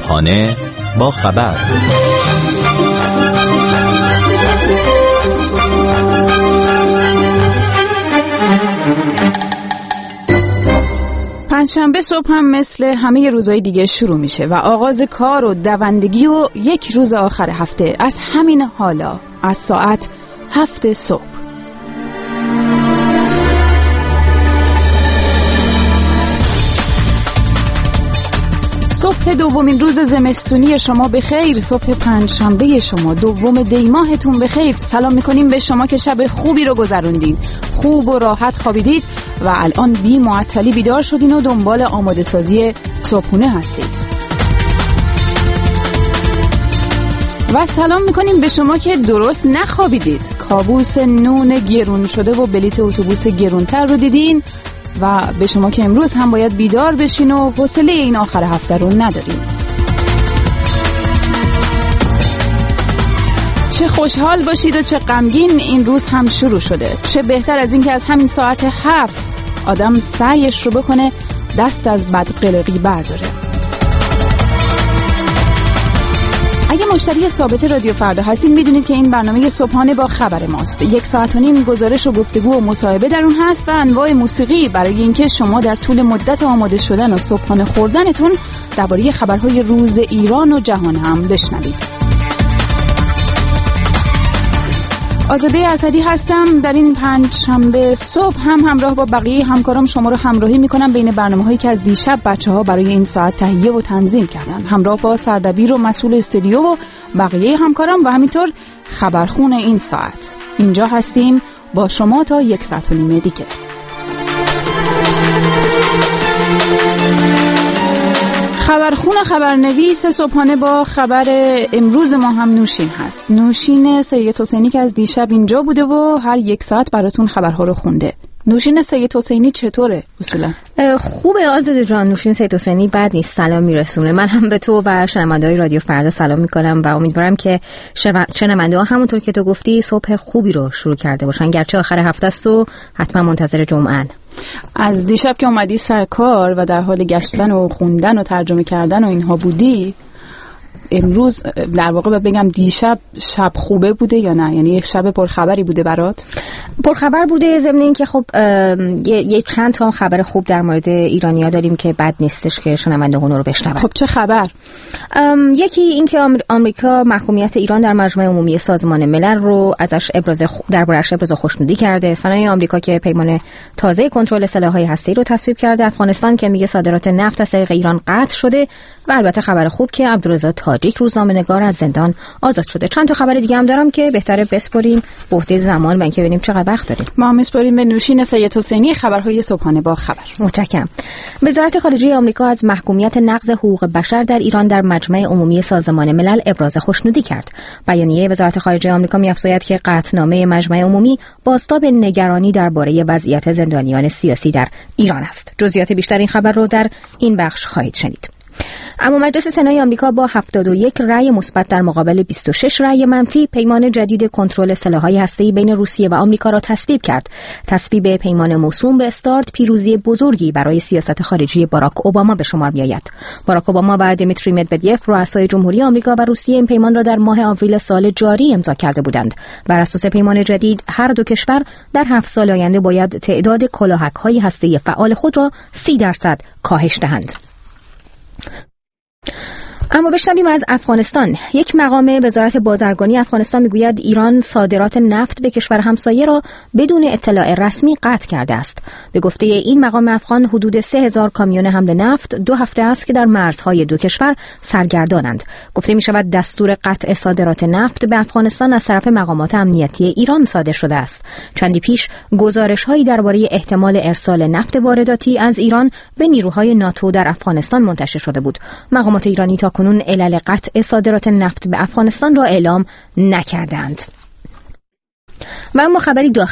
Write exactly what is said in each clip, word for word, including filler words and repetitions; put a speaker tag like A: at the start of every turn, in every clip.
A: صبحانه با خبر.
B: پنجشنبه صبح هم مثل همه روزهای دیگه شروع میشه و آغاز کار و دوندگی و یک روز آخر هفته از همین حالا از ساعت هفت صبح. صبح دومین روز زمستونی شما بخیر، صبح پنجشنبه شما دوم دی ماهتون بخیر. سلام میکنیم به شما که شب خوبی رو گذروندین، خوب و راحت خوابیدید و الان بی معطلی بیدار شدین و دنبال آماده سازی صبحونه هستید. و سلام میکنیم به شما که درست نخوابیدید، کابوس نون گرون شده و بلیت اتوبوس گرونتر رو دیدین و به شما که امروز هم باید بیدار بشین و حوصله این آخر هفته رو ندارین. چه خوشحال باشید و چه غمگین، این روز هم شروع شده. چه بهتر از این که از همین ساعت هفت آدم سعیش رو بکنه دست از بدقلقی برداره. اگه مشتری ثابت رادیو فردا هستین میدونید که این برنامه صبحانه با خبر ماست. یک ساعت و نیم گزارش و گفتگو و مصاحبه در اون هست و انواع موسیقی برای اینکه شما در طول مدت آماده شدن و صبحانه خوردنتون درباره خبرهای روز ایران و جهان هم بشنوید. آزاده اسدی هستم. در این پنجشنبه صبح هم همراه با بقیه همکارام شما رو همراهی میکنم بین برنامه‌هایی که از دیشب بچه‌ها برای این ساعت تهیه و تنظیم کردن، همراه با سردبیر و مسئول استودیو و بقیه همکارام و همینطور خبرخون این ساعت. اینجا هستیم با شما تا یک ساعت و نیم دیگه. خبرخون خبرنویس صبحانه با خبر امروز ما هم نوشین هست. نوشین سید حسینی که از دیشب اینجا بوده و هر یک ساعت براتون خبرها رو خونده. نوشین سید حسینی چطوره اصولا؟
C: خوبه آزاده جان. نوشین سید حسینی بد نیست، سلام میرسونه. من هم به تو و شنونده‌های رادیو فردا سلام میکنم و امیدوارم که شنونده‌ها همونطور که تو گفتی صبح خوبی رو شروع کرده باشن، گرچه آخر هفته است و حتما منتظر جمعه‌ن.
B: از دیشب که اومدی سر کار و در حال گشتن و خوندن و ترجمه کردن و اینها بودی، امروز در واقع باید بگم دیشب شب خوبه بوده یا نه؟ یعنی یک شب پرخبری بوده برات؟
C: پرخبر بوده، ضمن این که خب یه چند تا خبر خوب در مورد ایرانی‌ها داریم که بد نیستش که شنوندگان رو بشنون.
B: خب چه خبر؟
C: یکی این که آمریکا محکومیت ایران در مجمع عمومی سازمان ملل رو ازش ابراز دربارش ابراز خوشنودی کرده. صنایع آمریکا که پیمان تازه کنترل سلاح‌های هسته‌ای رو تصویب کرده. افغانستان که میگه صادرات نفت از طریق ایران قطع شده و البته خبر خوب که عبدالرضا تاجیک روزنامه‌نگار از زندان آزاد شده. چند تا خبر دیگه هم دارم که بهتره بسپریم به عهده زمان و اینکه ببینیم چقدر وقت داریم.
B: ما هم بسپریم به نوشین سید حسینی خبرهای صبحانه با خبر.
C: متشکرم. وزارت خارجه آمریکا از محکومیت نقض حقوق بشر در ایران در مجمع عمومی سازمان ملل ابراز خوشنودی کرد. بیانیه وزارت خارجه آمریکا می‌افزاید که قطعنامه مجمع عمومی بازتاب نگرانی درباره وضعیت زندانیان سیاسی در ایران است. جزئیات بیشتر این خبر رو در این بخش خواهید شنید. اما مجلس سنای آمریکا با هفتاد و یک رأی مثبت در مقابل بیست و شش رأی منفی پیمان جدید کنترل سلاح‌های هسته‌ای بین روسیه و آمریکا را تصویب کرد. تصویب پیمان موسوم به استارت پیروزی بزرگی برای سیاست خارجی باراک اوباما به شمار می‌آید. باراک اوباما و دیمیتری مدودیف رؤسای جمهوری آمریکا و روسیه این پیمان را در ماه آوریل سال جاری امضا کرده بودند. بر اساس پیمان جدید هر دو کشور در هفت سال آینده باید تعداد کلاهک‌های هسته‌ای فعال خود را سی درصد کاهش دهند. اما بشنویم از افغانستان. یک مقام وزارت بازرگانی افغانستان میگوید ایران صادرات نفت به کشور همسایه را بدون اطلاع رسمی قطع کرده است. به گفته این مقام افغان حدود سه هزار کامیون حمل نفت دو هفته است که در مرزهای دو کشور سرگردانند. گفته می شود دستور قطع صادرات نفت به افغانستان از طرف مقامات امنیتی ایران صادر شده است. چندی پیش گزارش‌هایی درباره احتمال ارسال نفت وارداتی از ایران به نیروهای ناتو در افغانستان منتشر شده بود. مقامات ایرانی تا کنون علل قطع صادرات نفت به افغانستان را اعلام نکردند. و اما خبری داخلی.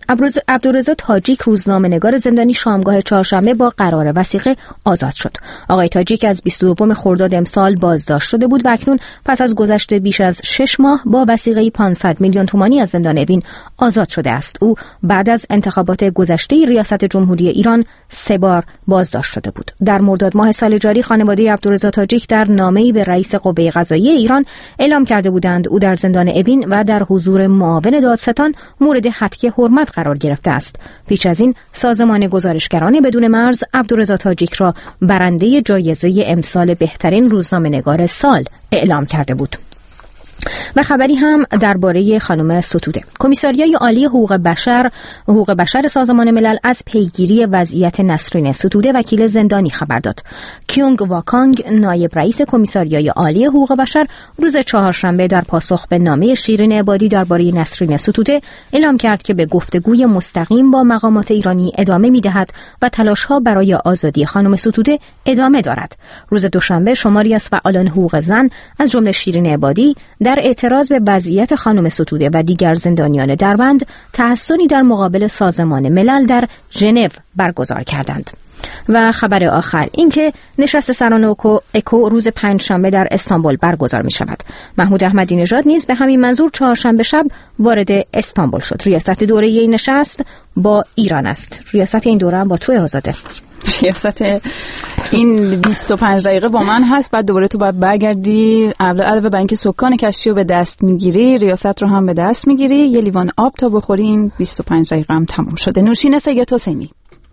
C: عبدالرضا تاجیک روزنامه‌نگار زندانی شامگاه چهارشنبه با قرار وثیقه آزاد شد. آقای تاجیک از بیست و دوم خرداد امسال بازداشت شده بود و اکنون پس از گذشت بیش از شش ماه با وثیقه پانصد میلیون تومانی از زندان اوین آزاد شده است. او بعد از انتخابات گذشته ریاست جمهوری ایران سه بار بازداشت شده بود. در مرداد ماه سال جاری خانواده عبدالرضا تاجیک در نامه‌ای به رئیس قوه قضاییه ایران اعلام کرده بودند او در زندان اوین و در حضور معاون دادستان مورد حتک حرمت قرار گرفته است. پیش از این سازمان گزارشگران بدون مرز عبدالرضا تاجیک را برنده جایزه امسال بهترین روزنامه‌نگار سال اعلام کرده بود. و خبری هم درباره خانم ستوده. کمیساریای عالی حقوق بشر حقوق بشر سازمان ملل از پیگیری وضعیت نسرین ستوده وکیل زندانی خبر داد. کیونگ واکانگ نایب رئیس کمیساریای عالی حقوق بشر روز چهارشنبه در پاسخ به نامه شیرین عبادی درباره نسرین ستوده اعلام کرد که به گفتگوی مستقیم با مقامات ایرانی ادامه می‌دهد و تلاش‌ها برای آزادی خانم ستوده ادامه دارد. روز دوشنبه شماری از فعالان حقوق زن از جمله شیرین عبادی در اعتراض به وضعیت خانم ستوده و دیگر زندانیان دربند تحصنی در مقابل سازمان ملل در ژنو برگزار کردند. و خبر آخر این که نشست سران اکو, اکو روز پنجشنبه در استانبول برگزار می شود. محمود احمدی نژاد نیز به همین منظور چهارشنبه شب وارد استانبول شد. ریاست دوره این نشست با ایران است. ریاست این دوره هم با توی آزاده.
B: ریاست این بیست و پنج دقیقه با من هست، بعد دوباره تو باید برگردی علاوه بر اینکه سکان کشتی رو به دست میگیری ریاست رو هم به دست میگیری، یه لیوان آب تا بخوری. این بیست و پنج دقیقه هم تموم شده. نوشین سید حسینی.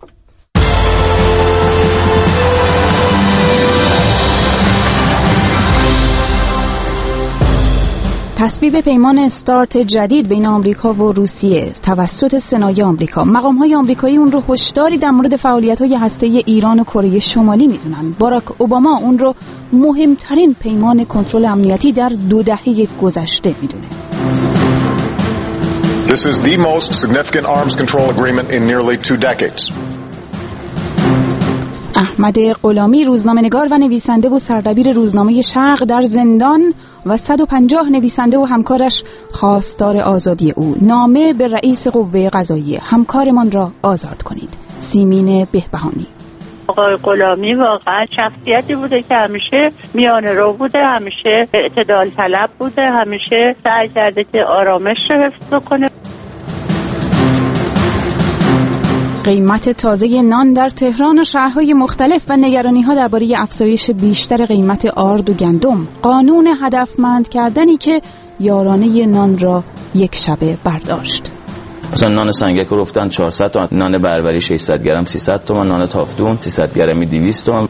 B: تصویب پیمان استارت جدید بین آمریکا و روسیه توسط سنای آمریکا. مقام‌های آمریکایی اون رو هشداری در مورد فعالیت‌های هسته‌ای ایران و کره شمالی می‌دونن. باراک اوباما اون رو مهمترین پیمان کنترل امنیتی در دو دهه گذشته می‌دونه.
D: This is the most significant arms control agreement in nearly two decades.
B: احمد غلامی روزنامه‌نگار و نویسنده و سردبیر روزنامه شرق در زندان و صد و پنجاه نویسنده و همکارش خواستار آزادی او. نامه به رئیس قوه قضاییه: همکارمان را آزاد کنید. سیمین بهبهانی.
E: آقای غلامی واقعا شخصیتی بوده که همیشه میانه رو بوده، همیشه اعتدال طلب بوده، همیشه سعی کرده که آرامش رو حفظ کنه.
B: قیمت تازه نان در تهران و شهرهای مختلف و نگرانی‌ها درباره افزایش بیشتر قیمت آرد و گندم. قانون هدفمند کردنی که یارانه نان را یک شبه برداشت.
A: مثلا نان سنگک رو رفتن چهارصد تومان، نان بربری ششصد گرم سیصد تومان، نان تافتون سیصد گرمی دویست تومان.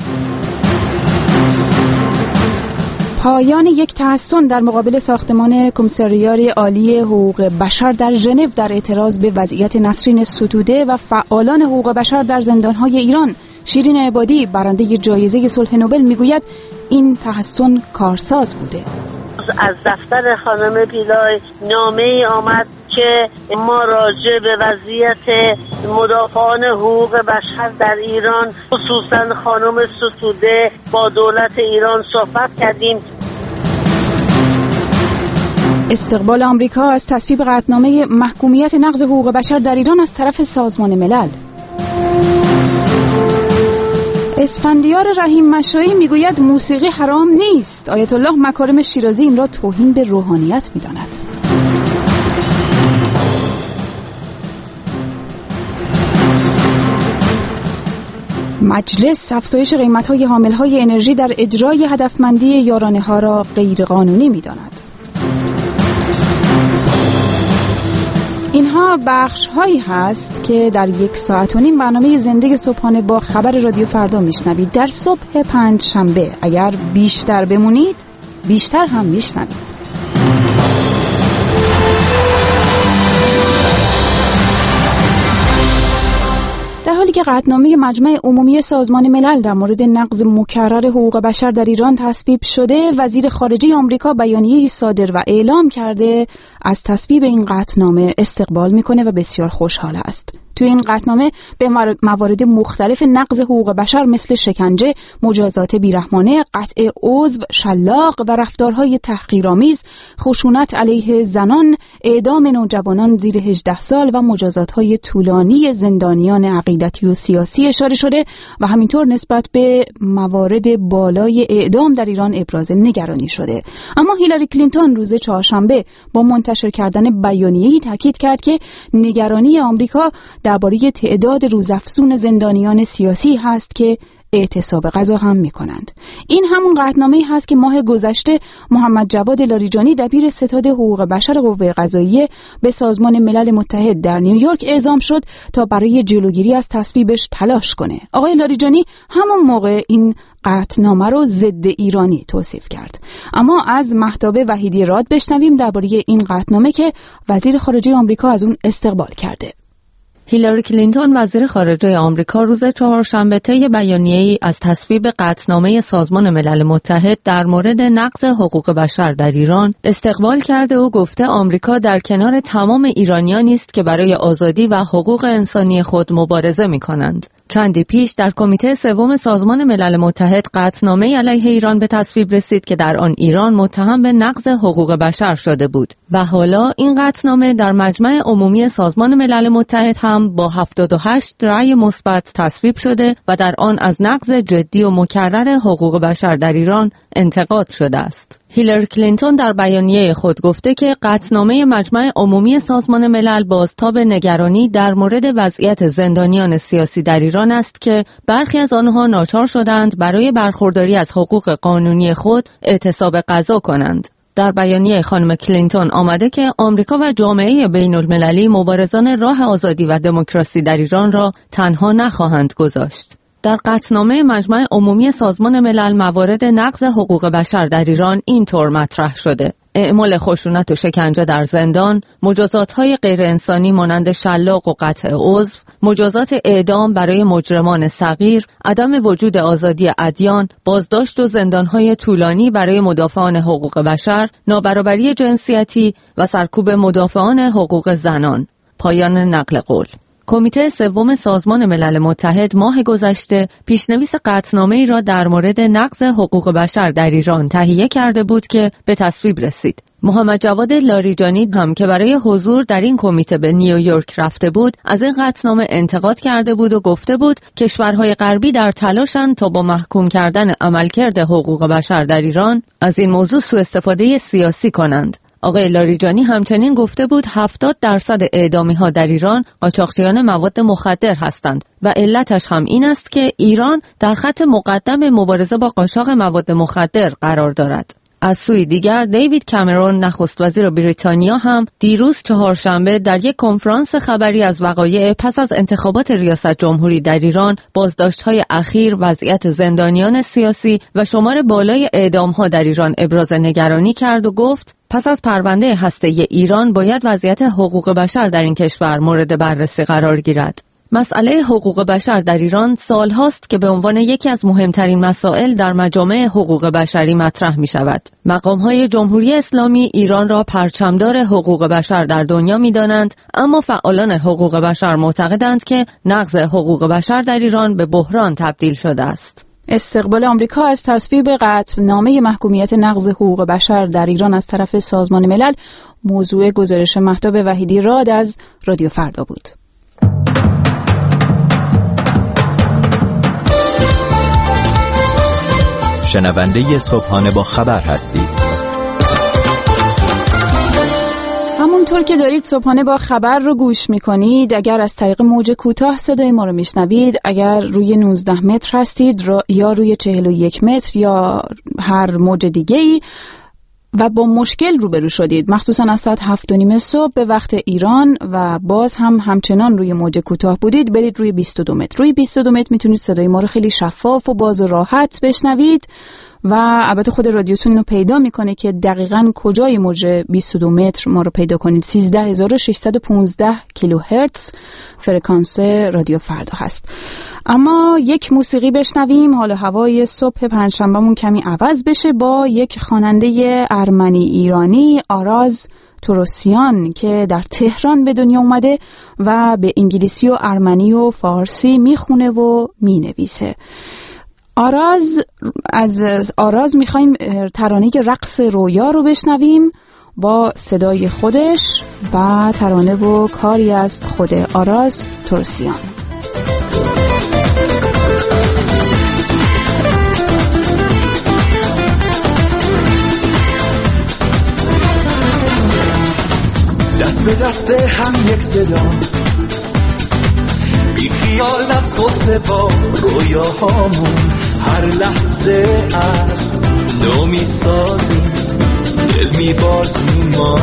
B: پایان یک تحصن در مقابل ساختمان کمیساریای عالی حقوق بشر در ژنو در اعتراض به وضعیت نسرین ستوده و فعالان حقوق بشر در زندان‌های ایران. شیرین عبادی برنده جایزه صلح نوبل میگوید این تحصن کارساز بوده.
E: از دفتر خانم پیلای نامه‌ای آمد که ما راجع به وضعیت مدافعان حقوق بشر در ایران خصوصا خانم ستوده با دولت ایران صحبت کردیم.
B: استقبال آمریکا از تصویب قطعنامه محکومیت نقض حقوق بشر در ایران از طرف سازمان ملل. اسفندیار رحیم مشایی میگوید موسیقی حرام نیست. آیت الله مکارم شیرازی این را توهین به روحانیت میداند. مجلس افزایش قیمت‌های حامل‌های انرژی در اجرای هدفمندی یارانه‌ها را غیرقانونی می‌داند. اینها بخش هایی هست که در یک ساعت و نیم برنامه زنده صبحانه با خبر رادیو فردا میشنوید. در صبح پنج شنبه اگر بیشتر بمونید بیشتر هم میشنوید. در حالی که قطعنامه مجمع عمومی سازمان ملل در مورد نقض مکرر حقوق بشر در ایران تصویب شده، وزیر خارجه آمریکا بیانیه‌ای صادر و اعلام کرده از تصویب این قطعنامه استقبال میکنه و بسیار خوشحال است. توی این قطعنامه به موارد مختلف نقض حقوق بشر مثل شکنجه، مجازات بیرحمانه، قطع عضو، شلاق و رفتارهای تحقیرآمیز، خشونت علیه زنان، اعدام نوجوانان زیر هجده سال و مجازات‌های طولانی زندانیان عقیدتی و سیاسی اشاره شده و همینطور نسبت به موارد بالای اعدام در ایران ابراز نگرانی شده. اما هیلاری کلینتون روز چهارشنبه با منتشر کردن بیانیه‌ای تاکید کرد که نگرانی آمریکا درباره تعداد روزافزون زندانیان سیاسی هست که اعتصاب غذا هم می‌کنند. این همون قطعنامه‌ای هست که ماه گذشته محمد جواد لاریجانی دبیر ستاد حقوق بشر قوه قضاییه به سازمان ملل متحد در نیویورک اعزام شد تا برای جلوگیری از تصویبش تلاش کنه. آقای لاریجانی همون موقع این قطعنامه رو ضد ایرانی توصیف کرد. اما از مهتاب وحیدی راد بشنویم درباره این قطعنامه که وزیر خارجه آمریکا از اون استقبال کرده.
F: هیلاری کلینتون وزیر خارجه آمریکا روز چهارشنبه طی بیانیه‌ای از تصویب قطعنامه سازمان ملل متحد در مورد نقض حقوق بشر در ایران استقبال کرده و گفته آمریکا در کنار تمام ایرانیانی است که برای آزادی و حقوق انسانی خود مبارزه می‌کنند. چندی پیش در کمیته سوم سازمان ملل متحد قطعنامه علیه ایران به تصویب رسید که در آن ایران متهم به نقض حقوق بشر شده بود و حالا این قطعنامه در مجمع عمومی سازمان ملل متحد هم با هفتاد و هشت رأی مثبت تصویب شده و در آن از نقض جدی و مکرر حقوق بشر در ایران انتقاد شده است. هیلاری کلینتون در بیانیه خود گفته که قطعنامه مجمع عمومی سازمان ملل بازتاب نگرانی در مورد وضعیت زندانیان سیاسی در ایران است که برخی از آنها ناچار شدند برای برخورداری از حقوق قانونی خود اعتصاب غذا کنند. در بیانیه خانم کلینتون آمده که آمریکا و جامعه بین المللی مبارزان راه آزادی و دموکراسی در ایران را تنها نخواهند گذاشت. در قطعنامه مجمع عمومی سازمان ملل موارد نقض حقوق بشر در ایران اینطور مطرح شده: اعمال خشونت و شکنجه در زندان، مجازات‌های غیرانسانی مانند شلاق و قطع عضو، مجازات اعدام برای مجرمان صغیر، عدم وجود آزادی ادیان، بازداشت و زندان‌های طولانی برای مدافعان حقوق بشر، نابرابری جنسیتی و سرکوب مدافعان حقوق زنان. پایان نقل قول. کمیته سوم سازمان ملل متحد ماه گذشته پیشنویس قطعنامه‌ای را در مورد نقض حقوق بشر در ایران تهیه کرده بود که به تصویب رسید. محمد جواد لاریجانی هم که برای حضور در این کمیته به نیویورک رفته بود، از این قطعنامه انتقاد کرده بود و گفته بود کشورهای غربی در تلاشند تا با محکوم کردن عملکرد حقوق بشر در ایران از این موضوع سوء استفاده سیاسی کنند. آقای لاریجانی همچنین گفته بود هفتاد درصد اعدامی ها در ایران قاچاقچیان مواد مخدر هستند و علتش هم این است که ایران در خط مقدم مبارزه با قاچاق مواد مخدر قرار دارد. از سوی دیگر دیوید کامرون نخست وزیر بریتانیا هم دیروز چهارشنبه در یک کنفرانس خبری از وقایع پس از انتخابات ریاست جمهوری در ایران، بازداشت‌های اخیر، وضعیت زندانیان سیاسی و شمار بالای اعدام‌ها در ایران ابراز نگرانی کرد و گفت پس از پرونده هسته‌ای ایران باید وضعیت حقوق بشر در این کشور مورد بررسی قرار گیرد. مسئله حقوق بشر در ایران سال هاست که به عنوان یکی از مهمترین مسائل در مجامع حقوق بشری مطرح می شود. مقام‌های جمهوری اسلامی ایران را پرچمدار حقوق بشر در دنیا می دانند، اما فعالان حقوق بشر معتقدند که نقض حقوق بشر در ایران به بحران تبدیل شده است.
B: استقبال آمریکا از تصویب قطعنامه محکومیت نقض حقوق بشر در ایران از طرف سازمان ملل موضوع گزارش مهتاب وحیدی راد از رادیو فردا بود.
G: شنونده صبحانه با خبر هستید.
B: همونطور که دارید صبحانه با خبر رو گوش میکنید، اگر از طریق موج کوتاه صدای ما رو میشنوید، اگر روی نوزده متر هستید یا روی چهل و یک متر یا هر موج دیگه‌ای و با مشکل روبرو شدید، مخصوصا از ساعت هفت و نیم صبح به وقت ایران و باز هم همچنان روی موج کوتاه بودید، برید روی بیست و دو متر. روی بیست و دو متر میتونید صدای ما رو خیلی شفاف و باز و راحت بشنوید و البته خود رادیوتون رو پیدا میکنه که دقیقاً کجای موج بیست و دو متر ما رو پیدا کنید. سیزده هزار و ششصد و پانزده کیلوهرتز فرکانس رادیو فردا هست. اما یک موسیقی بشنویم، حال هوای صبح پنجشنبهمون کمی عوض بشه با یک خواننده ارمنی ایرانی، آراز تروسیان که در تهران به دنیا اومده و به انگلیسی و ارمنی و فارسی میخونه و مینویسه. آراز، از آراز میخوایم ترانه رقص رویا رو بشنویم با صدای خودش و ترانه و کاری از خود آراز تروسیان.
H: دست به دست هم یک صدا، بی خیال از قصه با رویاهامون، هر لحظه از نو می سازیم، دل می بازیم، ما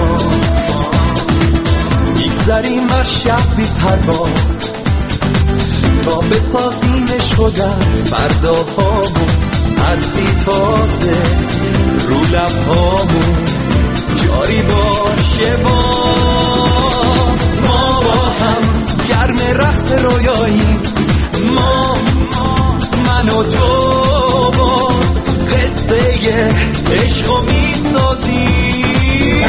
H: میگذریم بر شب بی پروا تا بسازیمش خودم فرداهامون، حرفی تازه رو لبهامون جاری باشه باز. ما با هم گرم رقص رویایی، ما من و تو باز قصه عشقو میسازیم.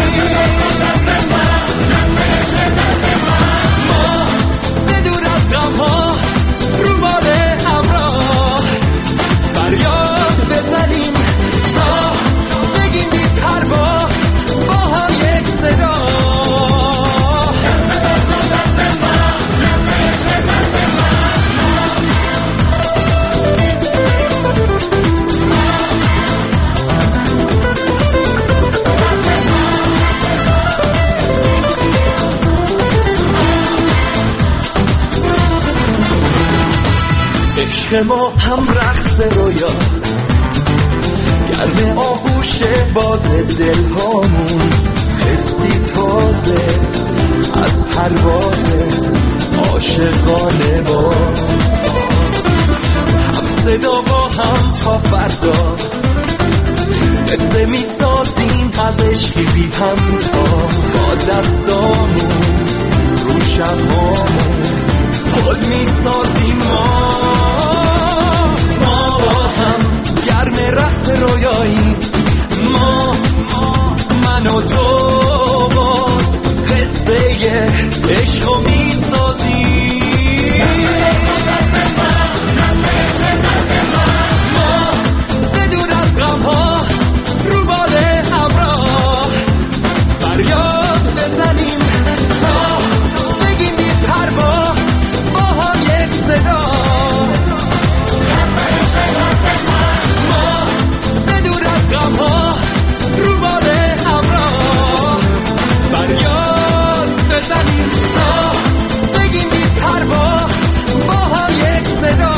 H: ما بدون از غمها رو باله همراه فریاد بزنیم تا بگیم بی پروا با هم یک صدا. عشق ما هم رقص رویا، گرم آغوش باز دل هامون، حسی تازه از پرواز عاشقانه باز. هم صدا با هم تا فردا قصه می سازیم از عشقی بی همتا، با دستامون رو شبامون پل می سازیم. ما ما با هم گرم رقص رویایی، ما من و تو باز قصه عشقو می سازیم. ما بدون از غمها رو باله همراه فریاد بزنیم تا بگیم بی پروا با هم یک صدا. ما بدون از غمها رو باله همراه فریاد بزنیم تا بگیم بی پروا با هم یک صدا.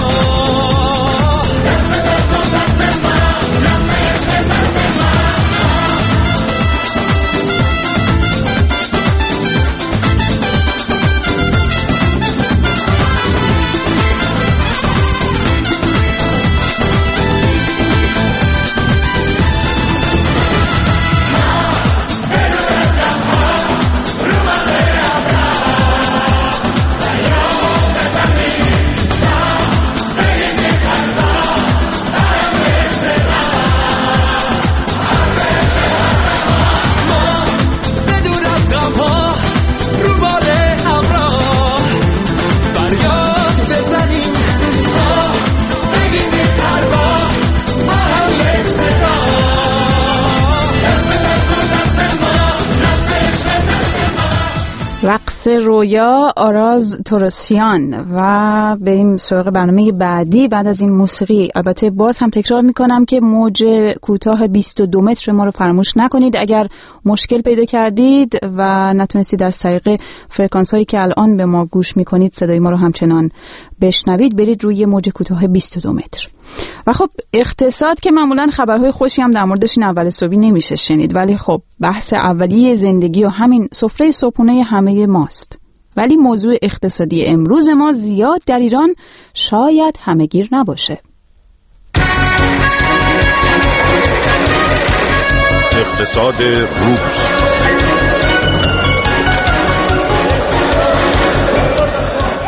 B: رقص رویا، آراز تروسیان. و بریم سراغ برنامه بعدی بعد از این موسیقی. البته باز هم تکرار میکنم که موج کوتاه بیست و دو متر ما رو فراموش نکنید. اگر مشکل پیدا کردید و نتونستید از طریق فرکانس هایی که الان به ما گوش میکنید صدای ما رو همچنان بشنوید، برید روی موج کوتاه بیست و دو متر. و خب اقتصاد که معمولا خبرهای خوشی هم در موردش این اول صبحی نمیشه شنید، ولی خب بحث اولیه زندگی و همین سفره صبحونه همه ماست. ولی موضوع اقتصادی امروز ما زیاد در ایران شاید همه‌گیر نباشه.
I: اقتصاد روز.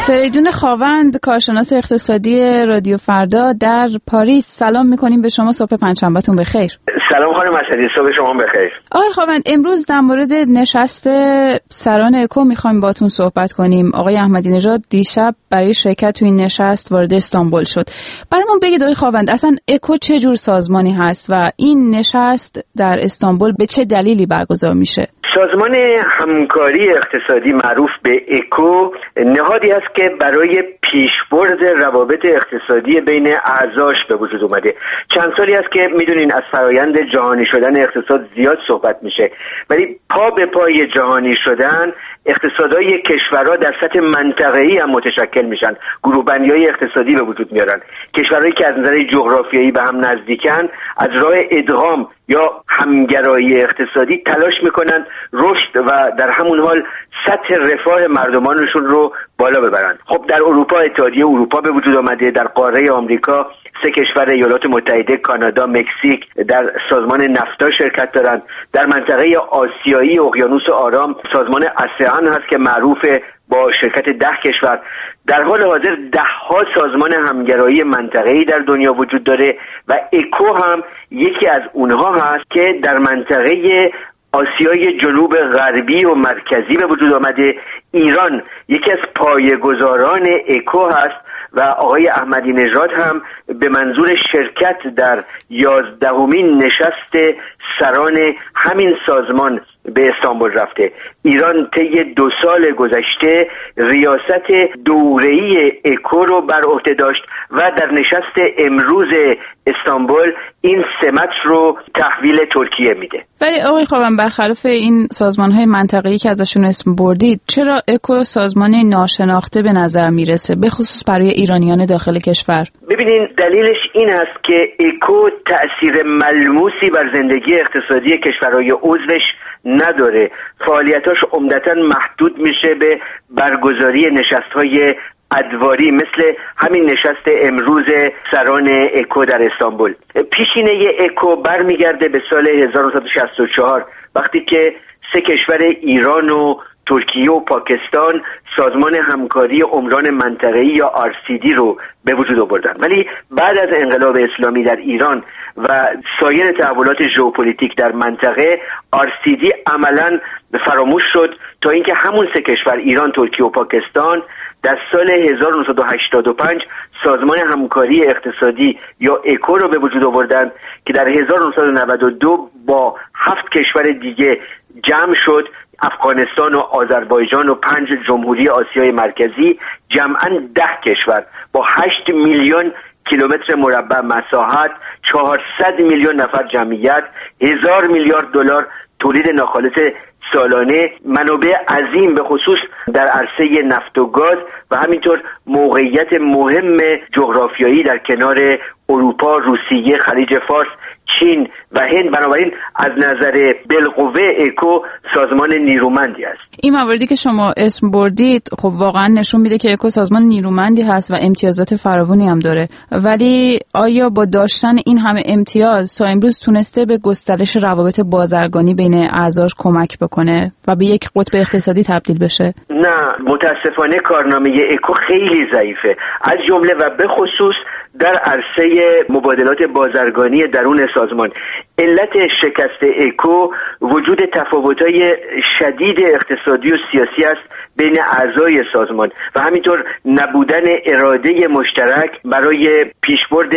B: فریدون خاوند، کارشناس اقتصادی رادیو فردا در پاریس، سلام میکنیم به شما. صبح پنجشنبهتون بخیر.
I: سلام خانم اسدی، صبح شما بخیر.
B: آقای خاوند، امروز در مورد نشست سران اکو میخوایم باتون صحبت کنیم. آقای احمدی نژاد دیشب برای شرکت تو این نشست وارد استانبول شد. برامون بگید آقای خاوند، اصلا اکو چه جور سازمانی هست و این نشست در استانبول به چه دلیلی برگزار میشه؟
I: سازمان همکاری اقتصادی معروف به اکو نهادی است که برای پیشبرد روابط اقتصادی بین اعضاش به وجود اومده. چند سالی است که میدونین از فرایند جهانی شدن اقتصاد زیاد صحبت میشه، ولی پا به پای جهانی شدن اقتصادهای کشورها در سطح منطقه‌ای هم متشکل میشن، گروه بندی‌های اقتصادی به وجود میارن. کشورهایی که از نظر جغرافیایی به هم نزدیکن از راه ادغام یا همگرایی اقتصادی تلاش میکنن رشد و در همون حال سطح رفاه مردمانشون رو بالا ببرن. خب در اروپا اتحادیه اروپا به وجود آمده، در قاره آمریکا سه کشور ایالات متحده، کانادا، مکزیک در سازمان نفتا شرکت دارند. در منطقه آسیایی اقیانوس آرام سازمان آسیان هست که معروفه با شرکت ده کشور. در حال حاضر ده ها سازمان همگرایی منطقه‌ای در دنیا وجود داره و اکو هم یکی از اونها هست که در منطقه آسیای جنوب غربی و مرکزی به وجود آمده. ایران یکی از پایه‌گذاران اکو هست و آقای احمدی نژاد هم به منظور شرکت در یازدهمین نشست سران همین سازمان به استانبول رفته. ایران طی دو سال گذشته ریاست دوره‌ای اکو رو بر عهده داشت و در نشست امروز استانبول این سمت رو تحویل ترکیه میده.
B: ولی آقای خاوند، برخلاف این سازمان‌های منطقه‌ای که ازشون اسم بردید، چرا اکو سازمان ناشناخته به نظر میرسه، به خصوص برای ایرانیان داخل کشور؟
I: ببینین، دلیلش این است که اکو تأثیر ملموسی بر زندگی اقتصادی کشورهای عضوش نداره. فعالیتاش عمدتاً محدود میشه به برگزاری نشست‌های ادواری مثل همین نشست امروز سران اکو در استانبول. پیشینه اکو برمیگرده به سال هزار و نهصد و شصت و چهار وقتی که سه کشور ایران و ترکیه و پاکستان سازمان همکاری عمران منطقه‌ای یا آر سی دی رو به وجود آوردن. ولی بعد از انقلاب اسلامی در ایران و سایر تحولات ژئوپلیتیک در منطقه، آر سی دی عملاً فراموش شد تا اینکه همون سه کشور ایران، ترکیه و پاکستان در سال هزار و نهصد و هشتاد و پنج سازمان همکاری اقتصادی یا اکو رو به وجود آوردن که در هزار و نهصد و نود و دو با هفت کشور دیگه جمع شد. افغانستان و آذربایجان و پنج جمهوری آسیای مرکزی، جمعاً ده کشور با هشت میلیون کیلومتر مربع مساحت، چهارصد میلیون نفر جمعیت، هزار میلیارد دلار تولید ناخالص سالانه، منابع عظیم به خصوص در عرصه نفت و گاز و همینطور موقعیت مهم جغرافیایی در کنار اروپا، روسیه، خلیج فارس، چین و هند. بنابراین از نظر بالقوه اکو سازمان نیرومندی است.
B: این مواردی که شما اسم بردید خب واقعا نشون میده که اکو سازمان نیرومندی هست و امتیازات فراوانی هم داره، ولی آیا با داشتن این همه امتیاز تا امروز تونسته به گسترش روابط بازرگانی بین اعضاش کمک بکنه و به یک قطب اقتصادی تبدیل بشه؟
I: نه، متاسفانه کارنامه اکو خیلی ضعیفه، از جمله و به خصوص در عرصه مبادلات بازرگانی درون سازمان. علت شکست اکو وجود تفاوت‌های شدید اقتصادی و سیاسی است بین اعضای سازمان و همینطور نبودن اراده مشترک برای پیشبرد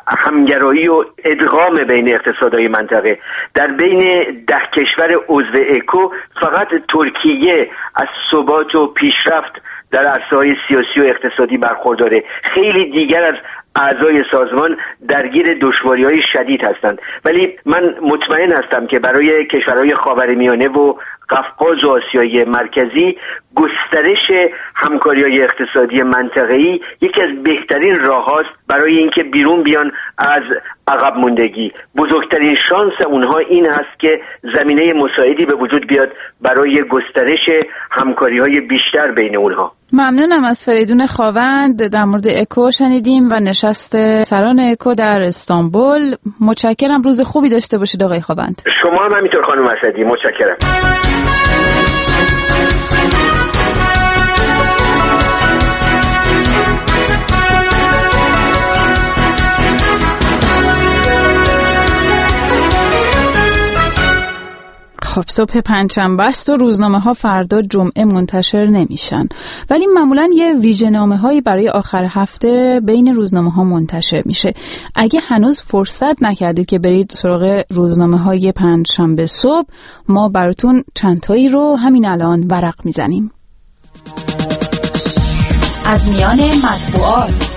I: همگرایی و ادغام بین اقتصادهای منطقه. در بین ده کشور عضو اکو فقط ترکیه از ثبات و پیشرفت در عرصه‌های سیاسی و اقتصادی برخورداره. خیلی دیگر از اعضای سازمان درگیر دشواری‌های شدید هستند، ولی من مطمئن هستم که برای کشورهای خاورمیانه و قفقاز و آسیای مرکزی گسترش همکاری‌های اقتصادی منطقه‌ای یکی از بهترین راه‌هاست برای اینکه بیرون بیان از عقب موندگی. بزرگترین شانس اونها این هست که زمینه مساعدی به وجود بیاد برای گسترش همکاری‌های بیشتر بین اونها.
B: ممنونم از فریدون خاوند. در مورد اکو شنیدیم و نشست سران اکو در استانبول. متشکرم، روز خوبی داشته باشید آقای خاوند.
I: شما هم همینطور خانم اسدی، متشکرم.
B: خب صبح پنجشنبه است و روزنامه ها فردا جمعه منتشر نمیشن، ولی معمولا یه ویژه‌نامه هایی برای آخر هفته بین روزنامه ها منتشر میشه. اگه هنوز فرصت نکردید که برید سراغ روزنامه های پنجشنبه صبح، ما براتون چند تایی رو همین الان ورق میزنیم.
J: از میان مطبوعات: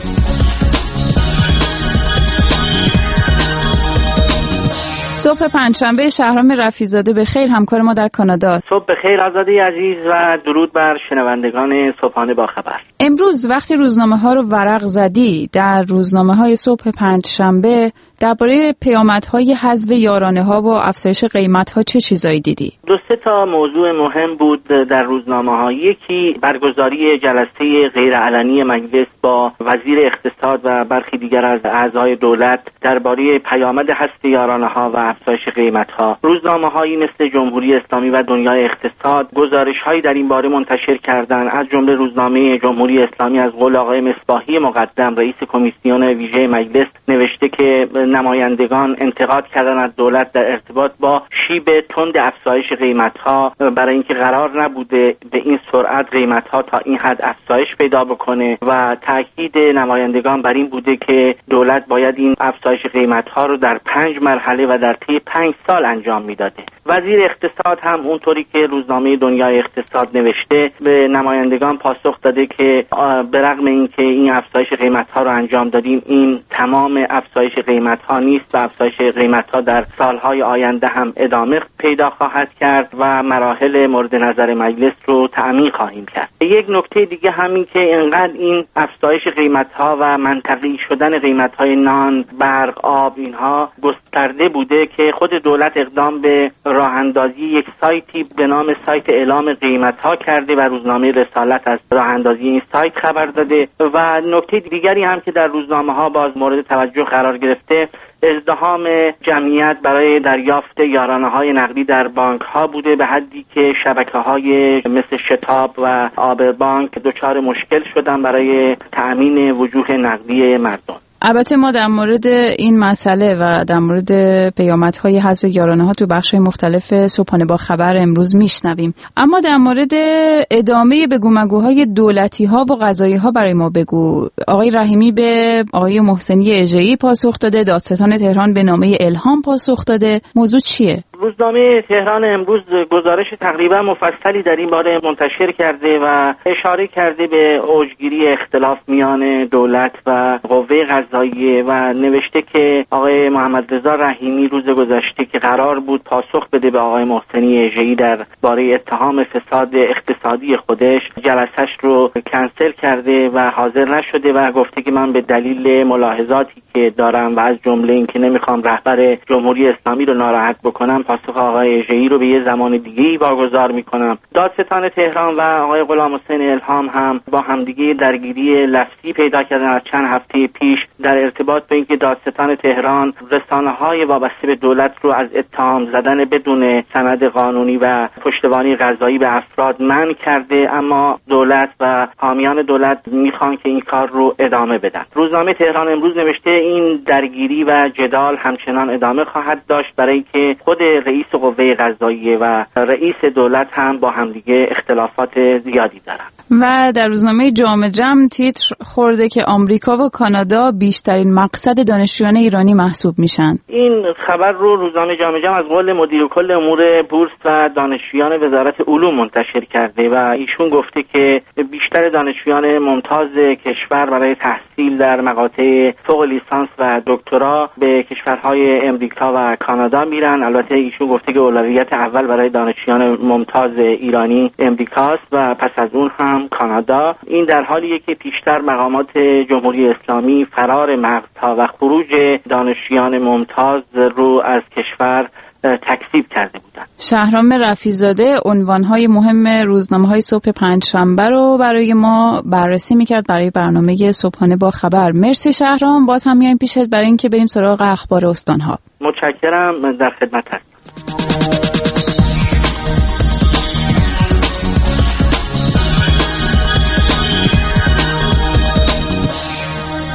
B: صبح پنجشنبه شهرام رفیع‌زاده به خیر، همکار ما در کانادا.
K: صبح بخیر آزاده عزیز و درود بر شنوندگان صبحانه با خبر.
B: امروز وقتی روزنامه ها رو ورق زدی، در روزنامه های صبح پنجشنبه درباره پیامدهای حذف یارانه ها و افزایش قیمت ها چه چیزایی دیدی؟
K: دو سه تا موضوع مهم بود در روزنامه ها. یکی برگزاری جلسه غیرعلنی مجلس با وزیر اقتصاد و برخی دیگر از اعضای دولت درباره پیامد حذف یارانه ها و افزایش قیمت ها. روزنامه هایی مثل جمهوری اسلامی و دنیای اقتصاد گزارش هایی در این باره منتشر کردند، از جمله روزنامه جمهوری اسلامی از قول آقای مصباحی مقدم رئیس کمیسیون ویژه مجلس نوشته که نمایندگان انتقاد کردن از دولت در ارتباط با شیب تند افزایش قیمت‌ها، برای اینکه قرار نبوده به این سرعت قیمت‌ها تا این حد افزایش پیدا بکنه و تاکید نمایندگان بر این بوده که دولت باید این افزایش قیمت‌ها رو در پنج مرحله و در طی پنج سال انجام میداده. وزیر اقتصاد هم اونطوری که روزنامه دنیای اقتصاد نوشته به نمایندگان پاسخ داده که به رغم اینکه این افزایش قیمت‌ها رو انجام دادیم، این تمام افزایش قیمت‌ها نیست و افزایش قیمت‌ها در سالهای آینده هم ادامه پیدا خواهد کرد و مراحل مورد نظر مجلس رو تعمین خواهیم کرد. یک نکته دیگه همین که اینقدر این افزایش قیمت‌ها و منطقی شدن قیمت‌های نان، برق، آب اینها گسترده بوده که خود دولت اقدام به راه اندازی یک سایتی به نام سایت اعلام قیمت‌ها کرده و روزنامه رسالت از راه اندازی این سایت خبر داده. و نکته دیگری هم که در روزنامه‌ها باز مورد توجه قرار گرفته، ازدحام جمعیت برای دریافت یارانه‌های نقدی در بانک‌ها بوده، به حدی که شبکه‌های مثل شتاب و آب بانک دچار مشکل شدن برای تأمین وجوه نقدی مردم.
B: البته ما در مورد این مسئله و در مورد پیامدهای حذف یارانه ها تو بخش‌های مختلف صبحانه با خبر امروز میشنویم، اما در مورد ادامه بگو مگوهای دولتی ها و قضایی ها برای ما بگو. آقای رحیمی به آقای محسنی اژه‌ای پاسخ داده، دادستان تهران به نامه الهام پاسخ داده. موضوع چیه؟
K: روزنامه تهران امروز گزارش تقریبا مفصلی در این باره منتشر کرده و اشاره کرده به اوجگیری اختلاف میان دولت و قوه قضاییه و نوشته که آقای محمد رضا رحیمی روز گذشته که قرار بود پاسخ بده به آقای محسنی اژه‌ای در باره اتهام فساد اقتصادی خودش، جلسه‌اش رو کنسل کرده و حاضر نشده و گفته که من به دلیل ملاحظاتی که دارم و از جمله اینکه نمیخوام رهبر جمهوری اسلامی رو ناراحت بکنم، پاسخ آقای اژه‌ای رو به یه زمان دیگه‌ای واگذار میکنم. دادستان تهران و آقای غلامحسین الهام هم با همدیگه درگیری لفظی پیدا کردن از چند هفته پیش در ارتباط با اینکه دادستان تهران رسانه‌های وابسته به دولت رو از اتهام زدن بدون سند قانونی و پشتوانه قضایی به افراد منع کرده، اما دولت و حامیان دولت میخوان که این کار رو ادامه بدن. روزنامه تهران امروز نوشته این درگیری و جدال همچنان ادامه خواهد داشت، برای که خود رئیس قوه قضاییه و رئیس دولت هم با همدیگه اختلافات زیادی دارن.
B: و در روزنامه جامعه جمع تیتر خورده که آمریکا و کانادا بیشترین مقصد دانشجویان ایرانی محسوب میشن.
K: این خبر رو روزنامه جامعه جمع از قول مدیر کل امور بورس و دانشجویان وزارت علوم منتشر کرده و ایشون گفته که بیشتر دانشجویان ممتاز کشور برای تحصیل در مقاطع فوق لیسانس و دکترا به کشورهای امریکا و کانادا میرن. البته ایشون گفته که اولویت اول برای دانشجویان ممتاز ایرانی امریکاست و پس از اون هم کانادا. این در حالیه که پیشتر مقامات جمهوری اسلامی فرار مغزها و خروج دانشجویان ممتاز رو از کشور تکذیب کرده بودند.
B: شهرام رفیع‌زاده عنوان‌های مهم روزنامه‌های صبح پنجشنبه رو برای ما بررسی می‌کرد برای برنامه صبحانه با خبر. مرسی شهرام، باز هم میایم پیشت برای اینکه بریم سراغ اخبار استان‌ها.
K: متشکرم، در خدمت هستم.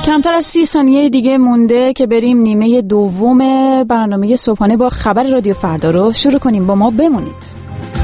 B: کمتر از سی ثانیه دیگه مونده که بریم نیمه دوم برنامه صبحانه با خبر رادیو فردا رو شروع کنیم. با ما بمونید.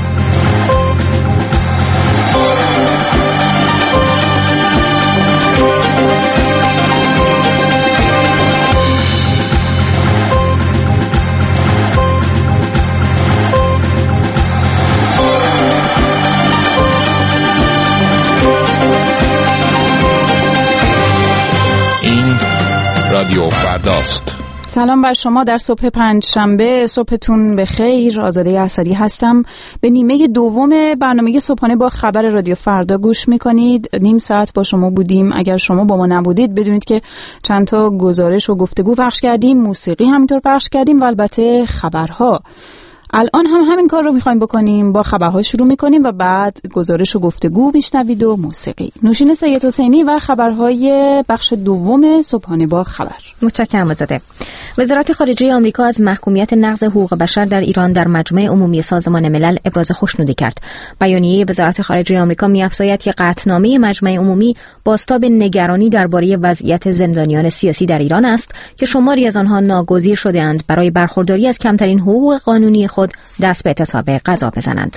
L: رادیو فرداست.
B: سلام بر شما در صبح پنج شنبه، صبحتون بخیر. آزاده اسدی هستم. به نیمه دوم برنامه صبحانه با خبر رادیو فردا گوش میکنید. نیم ساعت با شما بودیم. اگر شما با ما نبودید بدونید که چند تا گزارش و گفتگو پخش کردیم، موسیقی همینطور پخش کردیم و البته خبرها. الان هم همین کار رو میخوایم بکنیم. با خبرها شروع میکنیم و بعد گزارش و گفتگو میشنوید و موسیقی. نوشین سید حسینی و خبرهای بخش دوم صبحانه با خبر.
C: متشکرم آزاده. وزارت خارجه آمریکا از محکومیت نقض حقوق بشر در ایران در مجمع عمومی سازمان ملل ابراز خوشنودی کرد. بیانیه وزارت خارجه آمریکا می‌افزاید که قطعنامه مجمع عمومی بازتاب نگرانی درباره وضعیت زندانیان سیاسی در ایران است که شماری از آنها ناگزیر شده‌اند برای برخورداری از کمترین حقوق قانونی خود دست به اعتصاب غذا بزنند.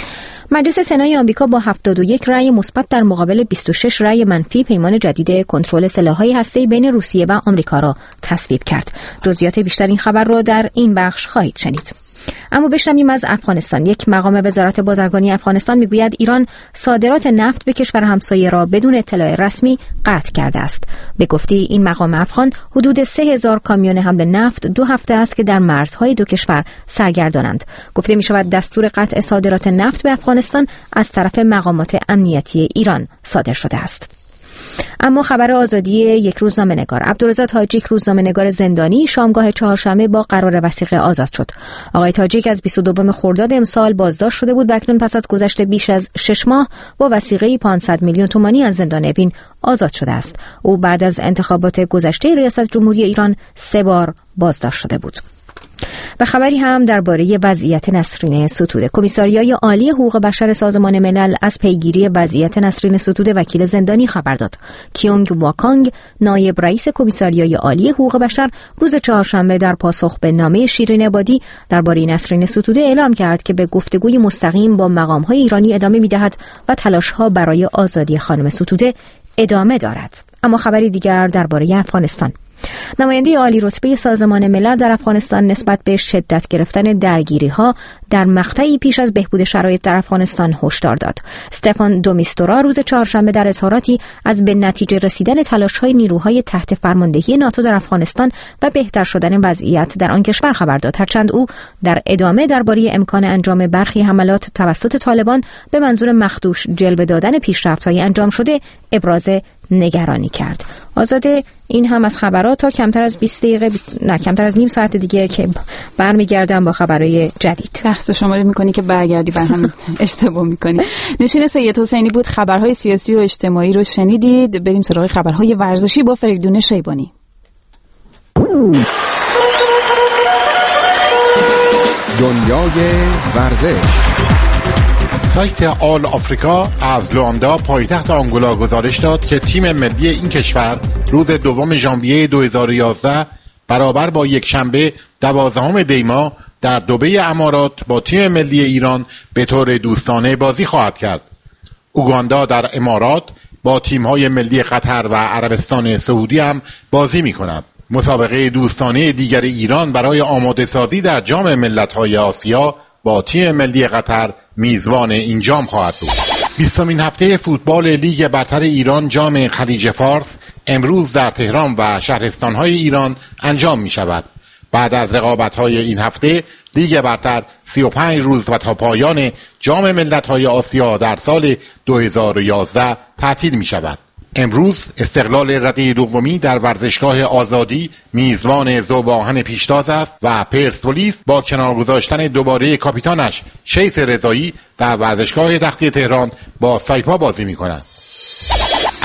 C: مجلس سنای آمریکا با هفتاد و یک رأی مثبت در مقابل بیست و شش رأی منفی پیمان جدید کنترل سلاح‌های هسته‌ای بین روسیه و آمریکا را تصویب کرد. جزئیات بیشتر این خبر را در این بخش خواهید شنید. اما بشنویم از افغانستان. یک مقام وزارت بازرگانی افغانستان میگوید ایران صادرات نفت به کشور همسایه را بدون اطلاع رسمی قطع کرده است. به گفته این مقام افغان، حدود سه هزار کامیون حمل نفت دو هفته است که در مرزهای دو کشور سرگردانند. گفته می شود دستور قطع صادرات نفت به افغانستان از طرف مقامات امنیتی ایران صادر شده است. اما خبر آزادی یک روزنامه‌نگار. عبدالرضا تاجیک، روزنامه‌نگار زندانی، شامگاه چهارشنبه با قرار وثیقه آزاد شد. آقای تاجیک از بیست و دوم خرداد امسال بازداشت شده بود و اکنون پس از گذشت بیش از شش ماه با وثیقه پانصد میلیون تومانی از زندان اوین آزاد شده است. او بعد از انتخابات گذشته ریاست جمهوری ایران سه بار بازداشت شده بود. و خبری هم درباره وضعیت نسرین ستوده. کمیساریای عالی حقوق بشر سازمان ملل از پیگیری وضعیت نسرین ستوده وکیل زندانی خبر داد. کیونگ واکانگ، نایب رئیس کمیساریای عالی حقوق بشر، روز چهارشنبه در پاسخ به نامه شیرین عبادی درباره نسرین ستوده اعلام کرد که به گفتگوی مستقیم با مقام‌های ایرانی ادامه می‌دهد و تلاش‌ها برای آزادی خانم ستوده ادامه دارد. اما خبری دیگر درباره افغانستان. نماینده عالی رتبه سازمان ملل در افغانستان نسبت به شدت گرفتن درگیری‌ها در مقطعی پیش از بهبود شرایط در افغانستان هشدار داد. استفان دومیستورا روز چهارشنبه در اظهاراتی از به نتیجه رسیدن تلاش‌های نیروهای تحت فرماندهی ناتو در افغانستان و بهتر شدن وضعیت در آن کشور خبر داد، هرچند او در ادامه درباره امکان انجام برخی حملات توسط طالبان به منظور مخدوش جلوه دادن پیشرفت‌های انجام شده ابراز نگرانی کرد. آزاده، این هم از خبرات. تا کمتر از بیست دقیقه بیست... نه کمتر از نیم ساعت دیگه که برمیگردم با خبرهای جدید.
B: لحظه شماره میکنی که برگردی بر هم اشتباه میکنی. نوشین سید حسینی بود. خبرهای سیاسی و اجتماعی رو شنیدید. بریم سراغ خبرهای ورزشی با فریدون شیبانی.
L: دنیای ورزش.
M: سایت آل آفریکا از لواندا پایتخت آنگولا گزارش داد که تیم ملی این کشور روز دوم ژانویه دو هزار و یازده برابر با یک شنبه دوازدهم دی ماه در دبی امارات با تیم ملی ایران به طور دوستانه بازی خواهد کرد. اوگاندا در امارات با تیم‌های ملی قطر و عربستان سعودی هم بازی می‌کند. مسابقه دوستانه دیگر ایران برای آماده سازی در جام ملت‌های آسیا با تیم ملی قطر میزبان این جام خواهد بود. بیستمین هفته فوتبال لیگ برتر ایران جام خلیج فارس امروز در تهران و شهرستان‌های ایران انجام می شود. بعد از رقابت‌های این هفته لیگ برتر سی و پنج روز و تا پایان جام ملت‌های آسیا در سال دو هزار و یازده تعطیل می شود. امروز استقلال رده دومی در ورزشگاه آزادی میزبان ذوب‌آهن پیشتاز است و پرسپولیس با کنار گذاشتن دوباره کاپیتانش شیس رضایی در ورزشگاه تختی تهران با سایپا بازی می‌کند.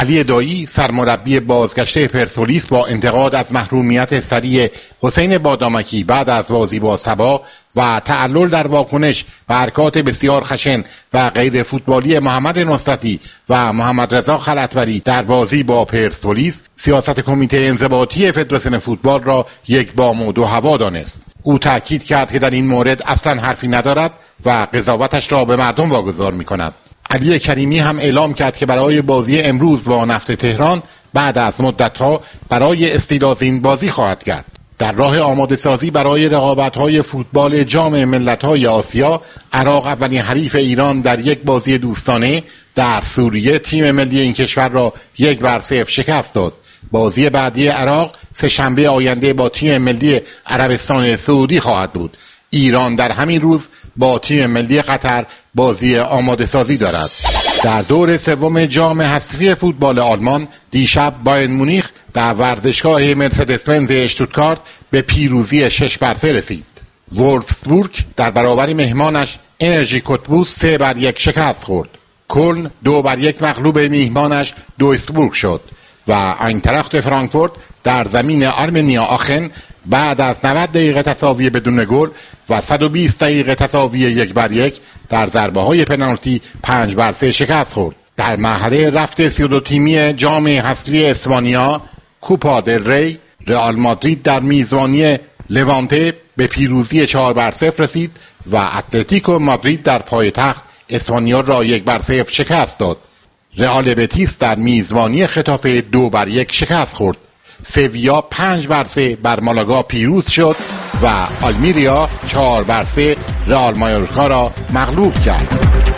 M: علی دایی سرمربی بازگشته پرسپولیس با انتقاد از محرومیت سریع حسین بادامکی بعد از بازی با سبا و تعلل در واکنش و حرکات بسیار خشن و غیر فوتبالی محمد نصرتی و محمد رضا خلعتبری در بازی با پرسپولیس سیاست کمیته انضباطی فدراسیون فوتبال را یک بام و دو هوا دانست. او تاکید کرد که در این مورد اصلا حرفی ندارد و قضاوتش را به مردم واگذار می‌کند. علی کریمی هم اعلام کرد که برای بازی امروز با نفت تهران بعد از مدت‌ها برای استیلازین بازی خواهد کرد. در راه آماده سازی برای رقابت‌های فوتبال جام ملت‌های آسیا، عراق اولین حریف ایران در یک بازی دوستانه در سوریه تیم ملی این کشور را یک بر صفر شکست داد. بازی بعدی عراق سه شنبه آینده با تیم ملی عربستان سعودی خواهد بود. ایران در همین روز با تیم ملی قطر بازی آماده سازی دارد. در دور سوم جام حذفی فوتبال آلمان دیشب بایر مونیخ در ورزشگاه مرسدس بنز اشتوتگارت به پیروزی شش بر سه رسید. وولفسبورگ در برابر مهمانش انرژی کوتبوس سه بر یک شکست خورد. کلن دو بر یک مغلوب میهمانش دویسبورگ شد و آینتراخت فرانکفورت در زمین آرمنیا آخن بعد از نود دقیقه تساوی بدون گل و صد و بیست دقیقه تساوی یک بر یک در ضربه های پنالتی پنج بر سه شکست خورد. در مرحله رفت سی و دو تیمی جام حذفی اسپانیا کوپا دل ری، رئال مادرید در میزبانی لوانته به پیروزی چهار بر صفر رسید و اتلتیکو مادرید در پایتخت اسپانیا را یک بر صفر شکست داد. رئال بتیس در میزبانی خطافه دو بر یک شکست خورد. سویا پنج بر سه بر مالاگا پیروز شد و آلمیریا چهار بر سه رئال مایورکا را مغلوب کرد.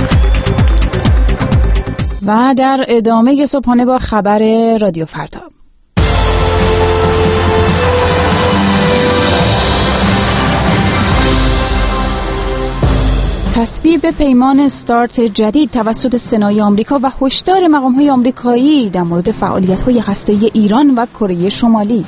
B: و در ادامه صبحانه با خبر رادیو فردا. تصویب پیمان استارت جدید توسط سنای آمریکا و هشدار مقام‌های آمریکایی در مورد فعالیت‌های هسته‌ای ایران و کره شمالی.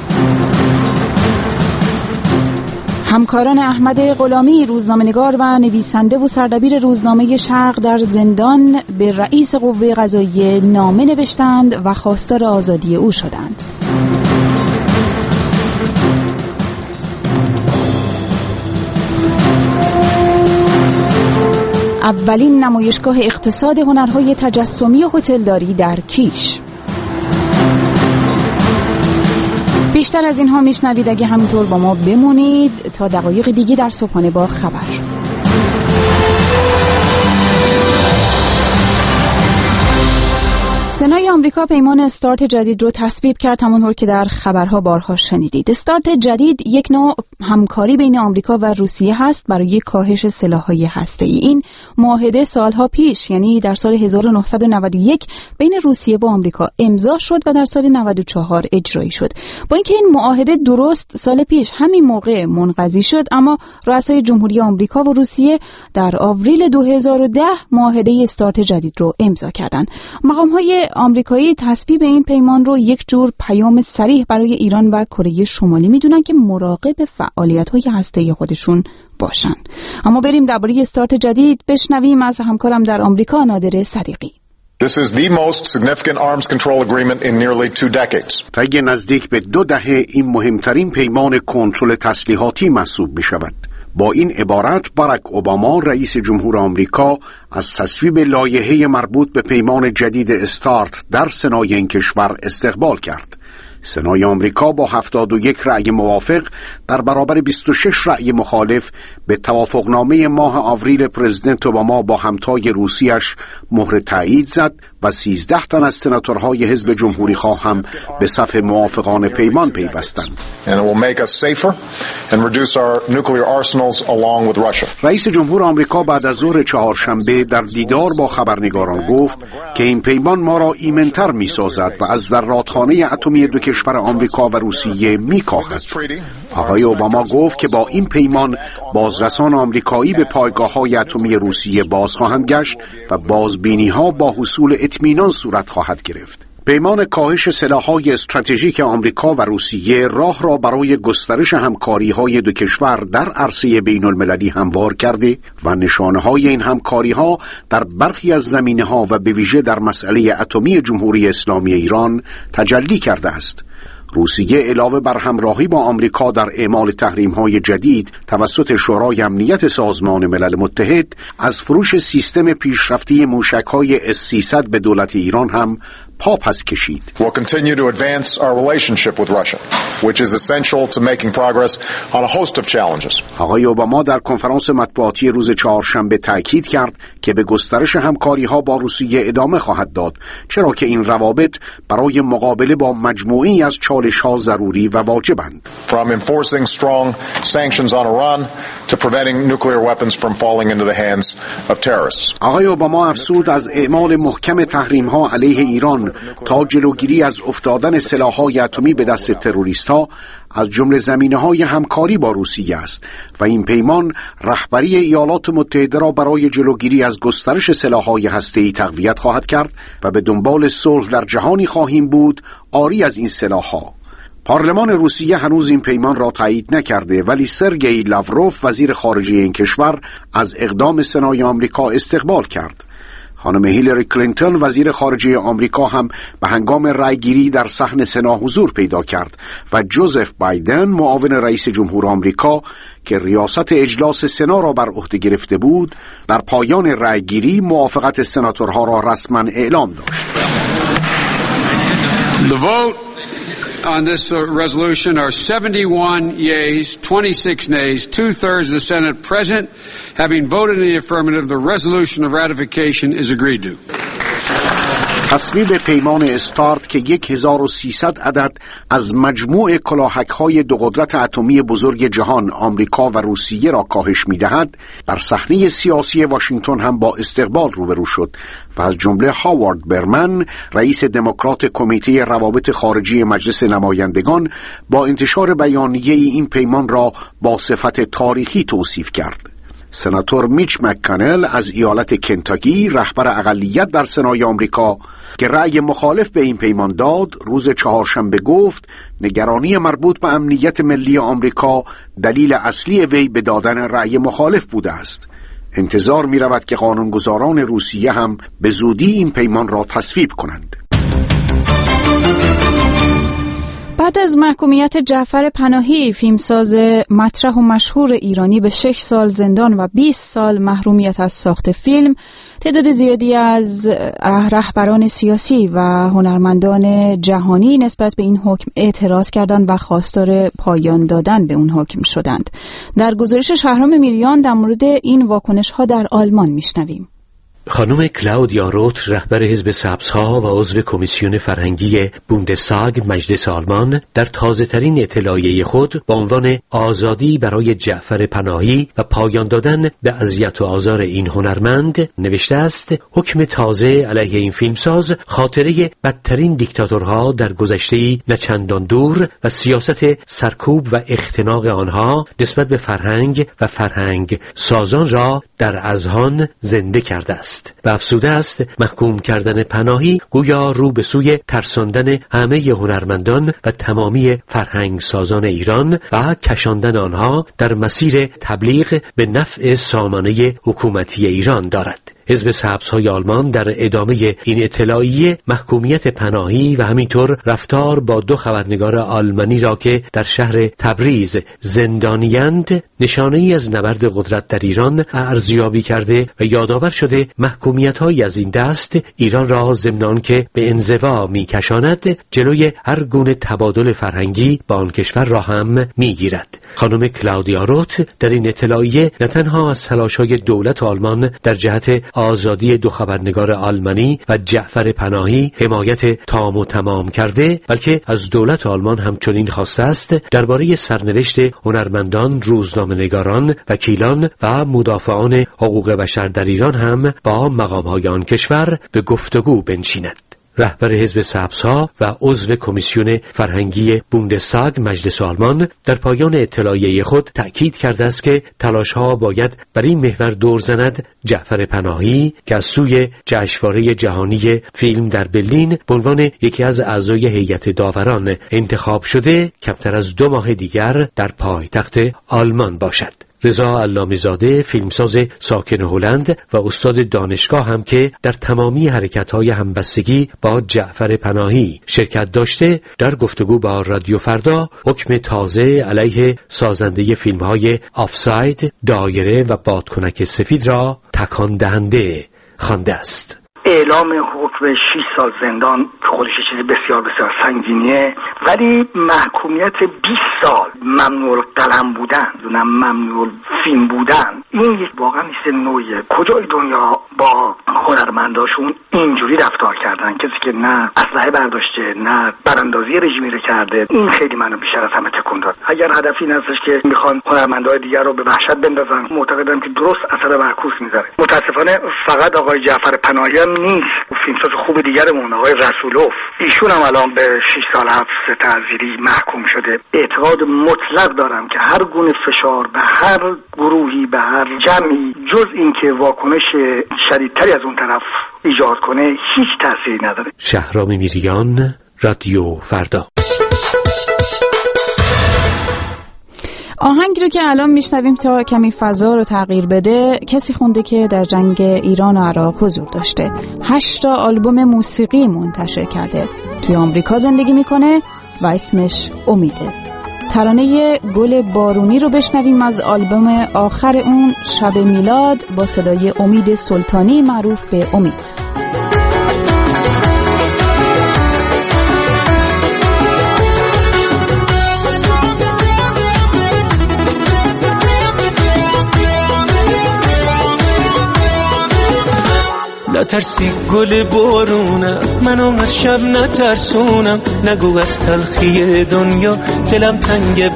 B: همکاران احمد غلامی روزنامه‌نگار و نویسنده و سردبیر روزنامه شرق در زندان به رئیس قوه قضاییه نامه نوشتند و خواستار آزادی او شدند. اولین نمایشگاه اقتصاد هنرهای تجسمی و هتلداری در کیش. بیشتر از اینها میشنوید اگه همینطور با ما بمونید تا دقایق دیگه در صبحانه با خبر. سنای آمریکا پیمان استارت جدید رو تصویب کرد، همونطور که در خبرها بارها شنیدید. استارت جدید یک نوع همکاری بین آمریکا و روسیه هست برای کاهش سلاح‌های هسته‌ای. این معاهده سالها پیش، یعنی در سال هزار و نهصد و نود و یک بین روسیه و آمریکا امضا شد و در سال نود و چهار اجرایی شد. با اینکه این معاهده درست سال پیش همین موقع منقضی شد، اما رؤسای جمهوری آمریکا و روسیه در آوریل دو هزار و ده معاهده استارت جدید رو امضا کردند. مقام‌های آمریکایی تصویب این پیمان رو یک جور پیام صریح برای ایران و کره شمالی میدونن که مراقب فعالیت‌های هسته‌ای خودشون باشن. اما بریم درباره استارت جدید بشنویم از همکارم در آمریکا نادر صدیقی.
D: This is the most significant arms control agreement in nearly two decades.
N: طی نزدیک به دو دهه این مهمترین پیمان کنترل تسلیحاتی محسوب می شود. با این عبارت باراک اوباما رئیس جمهور آمریکا از تصویب لایحه مربوط به پیمان جدید استارت در سنای این کشور استقبال کرد. سنای آمریکا با هفتاد و یک رأی موافق در برابر بیست و شش رأی مخالف به توافقنامه ماه آوریل پرزیدنت اوباما با همتای روسیش مهر تایید زد و سیزده تن از سناتورهای حزب جمهوری خواه هم به صف موافقان پیمان پیوستند. رئیس جمهور آمریکا بعد از ظهر چهارشنبه در دیدار با خبرنگاران گفت که این پیمان ما را ایمن‌تر می‌سازد و از ذراتخانه اتمی دو کشور آمریکا و روسیه می‌کاهد. آقای اوباما گفت که با این پیمان بازرسان آمریکایی به پایگاه‌های اتمی روسیه باز خواهند گشت و بازبینی‌ها با حصول اطمینان صورت خواهد گرفت. پیمان کاهش سلاح‌های استراتژیک آمریکا و روسیه راه را برای گسترش همکاری‌های دو کشور در عرصه بین‌المللی هموار کرده و نشانه‌های این همکاری‌ها در برخی از زمینه‌ها و به ویژه در مسئله اتمی جمهوری اسلامی ایران تجلی کرده است. روسیه علاوه بر همراهی با آمریکا در اعمال تحریم‌های جدید توسط شورای امنیت سازمان ملل متحد از فروش سیستم پیشرفته موشک‌های اس سیصد به دولت ایران هم پا پس کشید.
D: We'll continue to advance our relationship with Russia, which is essential to making progress on a host of challenges.
N: آقای اوباما در کنفرانس مطبوعاتی روز چهارشنبه تاکید کرد که به گسترش همکاری‌ها با روسیه ادامه خواهد داد، چرا که این روابط برای مقابله با مجموعی از چالش‌ها ضروری و واجبند.
D: From enforcing strong sanctions on Iran to preventing nuclear weapons from falling into the hands of terrorists.
N: آقای اوباما افزود از اعمال محکم تحریم‌ها علیه ایران تا جلوگیری از افتادن سلاح‌های اتمی به دست تروریست‌ها از جمله زمینه‌های همکاری با روسیه است و این پیمان رهبری ایالات متحده را برای جلوگیری از گسترش سلاح‌های هسته‌ای تقویت خواهد کرد و به دنبال صلح در جهانی خواهیم بود عاری از این سلاح‌ها. پارلمان روسیه هنوز این پیمان را تایید نکرده، ولی سرگئی لاوروف وزیر خارجه این کشور از اقدام سنای آمریکا استقبال کرد. خانم هیلاری کلینتون وزیر خارجه آمریکا هم به هنگام رأیگیری در صحن سنا حضور پیدا کرد و جوزف بایدن معاون رئیس جمهور آمریکا که ریاست اجلاس سنا را بر عهده گرفته بود در پایان رأیگیری موافقت سناتورها را رسما اعلام داشت.
O: The vote on this uh, resolution are seventy-one yeas, twenty-six nays, two-thirds of the Senate present. Having voted in the affirmative, the resolution of ratification is agreed to.
N: تصویب پیمان استارت که هزار و سیصد عدد از مجموع کلاهک‌های دو قدرت اتمی بزرگ جهان آمریکا و روسیه را کاهش می‌دهد، بر صحنه سیاسی واشنگتن هم با استقبال روبرو شد و از جمله هاوارد برمن رئیس دموکرات کمیته روابط خارجی مجلس نمایندگان با انتشار بیانیه این پیمان را با صفت تاریخی توصیف کرد. سناتور میچ مک‌کانل از ایالت کنتاکی رهبر اقلیت در سنای آمریکا که رأی مخالف به این پیمان داد روز چهارشنبه گفت نگرانی مربوط به امنیت ملی آمریکا دلیل اصلی وی به دادن رأی مخالف بوده است. انتظار می رود که قانونگذاران روسیه هم به زودی این پیمان را تصویب کنند.
B: بعد از محکومیت جعفر پناهی، فیلمساز مطرح و مشهور ایرانی، به شش سال زندان و بیست سال محرومیت از ساخت فیلم، تعداد زیادی از رهبران سیاسی و هنرمندان جهانی نسبت به این حکم اعتراض کردند و خواستار پایان دادن به اون حکم شدند. در گزارش شهرام میریان در مورد این واکنش‌ها در آلمان میشنویم.
P: خانم کلاودیا روت رهبر حزب سبزها و عضو کمیسیون فرهنگی بوندستاگ مجلس آلمان در تازه‌ترین اطلاعیه خود با عنوان آزادی برای جعفر پناهی و پایان دادن به اذیت و آزار این هنرمند نوشته است: حکم تازه علیه این فیلمساز خاطره بدترین دیکتاتورها در گذشته‌ای نه چندان دور و سیاست سرکوب و اختناق آنها نسبت به فرهنگ و فرهنگ سازان را در اذهان زنده کرده است. و افسوده است محکوم کردن پناهی گویا رو به سوی ترساندن همه هنرمندان و تمامی فرهنگ سازان ایران و کشاندن آنها در مسیر تبلیغ به نفع سامانه حکومتی ایران دارد. حزب سبزهای آلمان در ادامه این اطلاعیه محکومیت پناهی و همینطور رفتار با دو خبرنگار آلمانی را که در شهر تبریز زندانیند نشانه‌ای از نبرد قدرت در ایران ارزیابی کرده و یادآور شده محکومیت‌هایی از این دست ایران را ضمن آنکه به انزوا می‌کشاند جلوی هر گونه تبادل فرهنگی با آن کشور را هم می‌گیرد. خانم کلاودیا روت در این اطلاعیه نه تنها از تلاش‌های دولت آلمان در جهت آزادی دو خبرنگار آلمانی و جعفر پناهی حمایت تام و تمام کرده، بلکه از دولت آلمان همچنین خواسته است درباره سرنوشت هنرمندان، روزنامه‌نگاران، وکیلان و مدافعان حقوق بشر در ایران هم با مقام‌های آن کشور به گفتگو بنشیند. رهبر حزب سبزها و عضو کمیسیون فرهنگی بوندستاگ مجلس آلمان در پایان اطلاعیه خود تأکید کرده است که تلاش‌ها باید بر این محور دور زند جعفر پناهی که از سوی جشنواره جهانی فیلم در برلین به عنوان یکی از اعضای هیئت داوران انتخاب شده کمتر از دو ماه دیگر در پایتخت آلمان باشد. رضا علامی‌زاده فیلمساز ساکن هلند و استاد دانشگاه هم که در تمامی حرکت‌های همبستگی با جعفر پناهی شرکت داشته در گفتگو با رادیو فردا حکم تازه علیه سازنده فیلم‌های آفساید، دایره و بادکنک سفید را تکان دهنده خوانده است.
Q: اعلام حکم شش سال زندان که خودش چیز بسیار بسیار سنگینیه، ولی محکومیت بیست سال ممنوع قلم بودن و ممنوع فیلم بودن، این یک واقعا نیست نوعیه. کجای دنیا با هنرمنداشون اینجوری رفتار کردن؟ کسی که نه اسلحه برداشته نه براندازی رژیمی رو کرده. این خیلی منو بیشتر از همه تکون داد. اگر هدفی این هستش که میخوان هنرمندای دیگر رو به وحشت بندازن، معتقدم که درست اثر معکوس میذاره. متاسفانه فقط آقای جعفر پناهی هم نیست، فیلمساز خوب دیگرمون آقای رسولوف، ایشون هم الان به شش سال حبس تعزیری محکوم شده. اعتقاد مطلق دارم که هر گونه فشار به هر گروهی به هر جمعی جز اینکه واکنش شدیدتری از اون طرف ایجاد کنه هیچ تأثیری نداره.
P: شهرام میریان، رادیو فردا.
B: آهنگی رو که الان میشنویم تا کمی فضا رو تغییر بده، کسی خونده که در جنگ ایران و عراق حضور داشته. هشت تا آلبوم موسیقی منتشر کرده. توی آمریکا زندگی میکنه و اسمش امیده. ترانه گل بارونی رو بشنویم از آلبوم آخر اون، شب میلاد، با صدای امید سلطانی معروف به امید.
H: نترسی گل بارونم، منو از شب نترسونم، نگو از تلخی دنیا دلم تنگه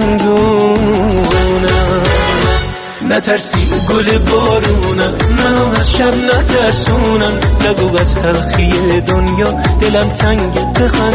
H: بخندونم. نترسی گل بارونم، منو از شب نترسونم، نگو از تلخی دنیا دلم تنگه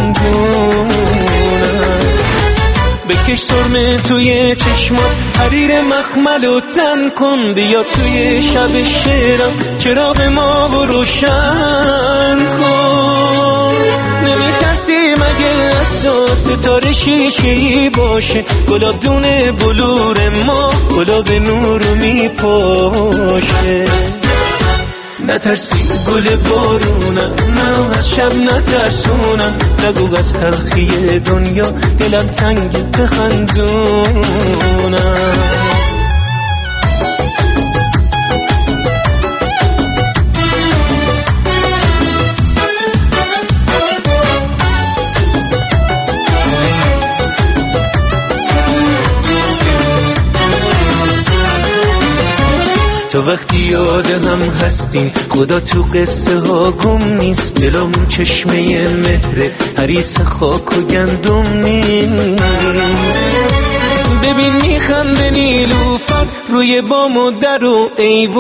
H: بخندونم. بکش سرمه توی چشمات، حریر مخمل و تن کن، بیا توی شب شعرم چراغ ما و روشن کن. نمیترسی مگه از تو ستاره شیشه‌ای باشه، گلاب دونه بلور ما گلاب نور میپاشه. نترسی گل بارونم، من از شب نترسونم، نگو از تلخی دنیا دلم تنگ بخندونم. تو وقتی یاد هم هستیم، خدا تو قصه ها گم نیست، دلم چشمه مهره، حریص خاک و گندم نیست. ببین میخنده نیلوفر روی بام و در و